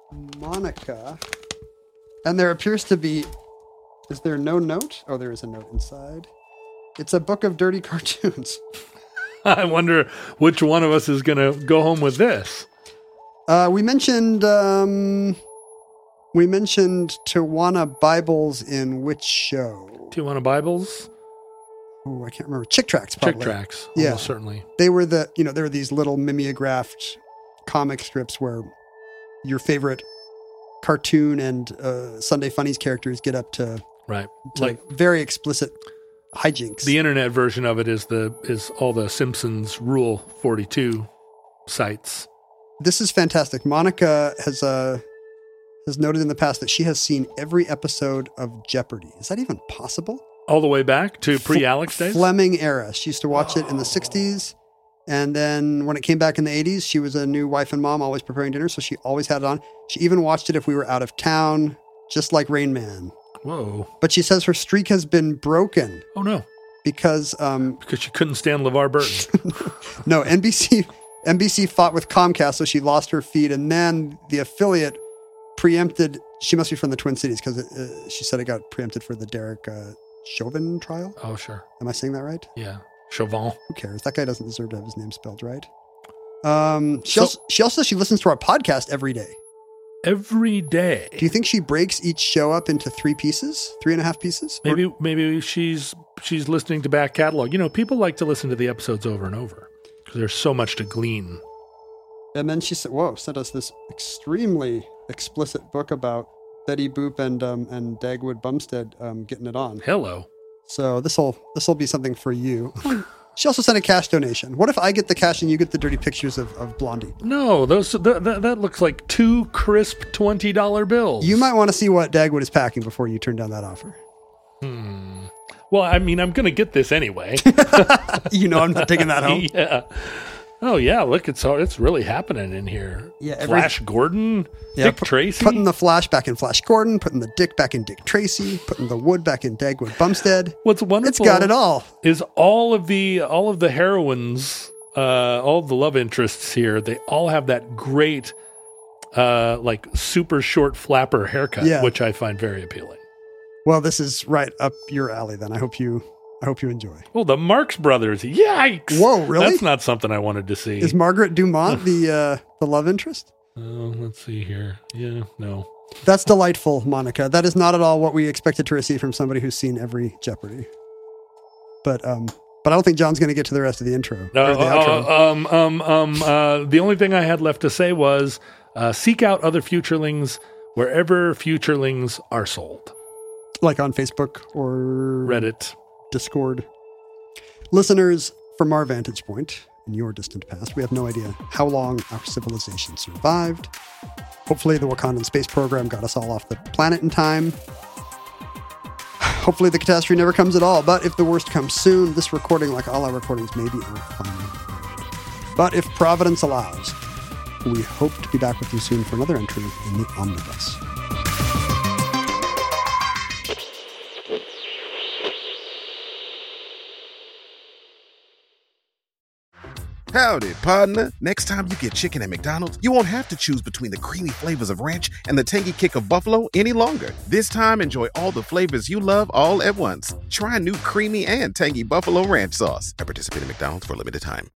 Monica, and there appears to be. Is there no note? Oh, there is a note inside. It's a book of dirty cartoons. I wonder which one of us is going to go home with this. Uh, we mentioned um, we mentioned Tijuana Bibles in which show? Tijuana Bibles? Oh, I can't remember. Chick Tracks, probably. Chick Tracks. Yeah. Almost certainly. They were the, you know, there were these little mimeographed comic strips where your favorite cartoon and uh, Sunday Funnies characters get up to, Right. to Like very explicit hijinks. the internet version of it is the is all the Simpsons Rule forty-two sites. This is fantastic. Monica has uh, has noted in the past that she has seen every episode of Jeopardy. Is that even possible? All the way back to pre-Alex days? Fleming era. She used to watch it in the sixties. And then when it came back in the eighties, she was a new wife and mom, always preparing dinner. So she always had it on. She even watched it if we were out of town, just like Rain Man. Whoa. But she says her streak has been broken Oh, no. because, um, Because she couldn't stand LeVar Burton. no, N B C N B C fought with Comcast, so she lost her feed. And then the affiliate preempted, she must be from the Twin Cities because uh, she said it got preempted for the Derek uh, Chauvin trial. Oh, sure. Am I saying that right? Yeah. Chauvin. Who cares? That guy doesn't deserve to have his name spelled right. Um, she, So- also, she also says she listens to our podcast every day. Every day. Do you think she breaks each show up into three pieces, three and a half pieces? Or- Maybe maybe she's she's listening to back catalog. You know, people like to listen to the episodes over and over because there's so much to glean. And then she said, "Whoa!" sent us this extremely explicit book about Betty Boop and um, and Dagwood Bumstead um, getting it on. Hello. So this will this will be something for you. She also sent a cash donation. What if I get the cash and you get the dirty pictures of, of Blondie? No, those th- th- that looks like two crisp twenty dollar bills. You might want to see what Dagwood is packing before you turn down that offer. Well, I mean, I'm going to get this anyway. You know I'm not taking that home. Yeah. Oh yeah, look, it's all, it's really happening in here. Yeah, every- Flash Gordon, Yeah, Dick pu- Tracy. Putting the Flash back in Flash Gordon, putting the Dick back in Dick Tracy, putting the Wood back in Dagwood Bumstead. What's wonderful? It's got it all. Is all of the all of the heroines, uh, all of the love interests here, they all have that great, uh, like super short flapper haircut, Yeah. which I find very appealing. Well, this is right up your alley. Then I hope you, I hope you enjoy. Well, the Marx Brothers, yikes! Whoa, really? That's not something I wanted to see. Is Margaret Dumont the uh, the love interest? Oh, let's see here. Yeah, no. That's delightful, Monica. That is not at all what we expected to receive from somebody who's seen every Jeopardy. But um, but I don't think John's going to get to the rest of the intro. Uh, or the outro. uh, um, um, um, uh, the only thing I had left to say was uh, seek out other futurelings wherever futurelings are sold. Like on Facebook or Reddit. Discord. Listeners, from our vantage point, in your distant past, we have no idea how long our civilization survived. Hopefully the Wakandan space program got us all off the planet in time. Hopefully the catastrophe never comes at all, but if the worst comes soon, this recording, like all our recordings, may be our final word. But if Providence allows, we hope to be back with you soon for another entry in the Omnibus. Howdy, partner. Next time you get chicken at McDonald's, you won't have to choose between the creamy flavors of ranch and the tangy kick of buffalo any longer. This time, enjoy all the flavors you love all at once. Try new creamy and tangy buffalo ranch sauce at participating McDonald's for a limited time.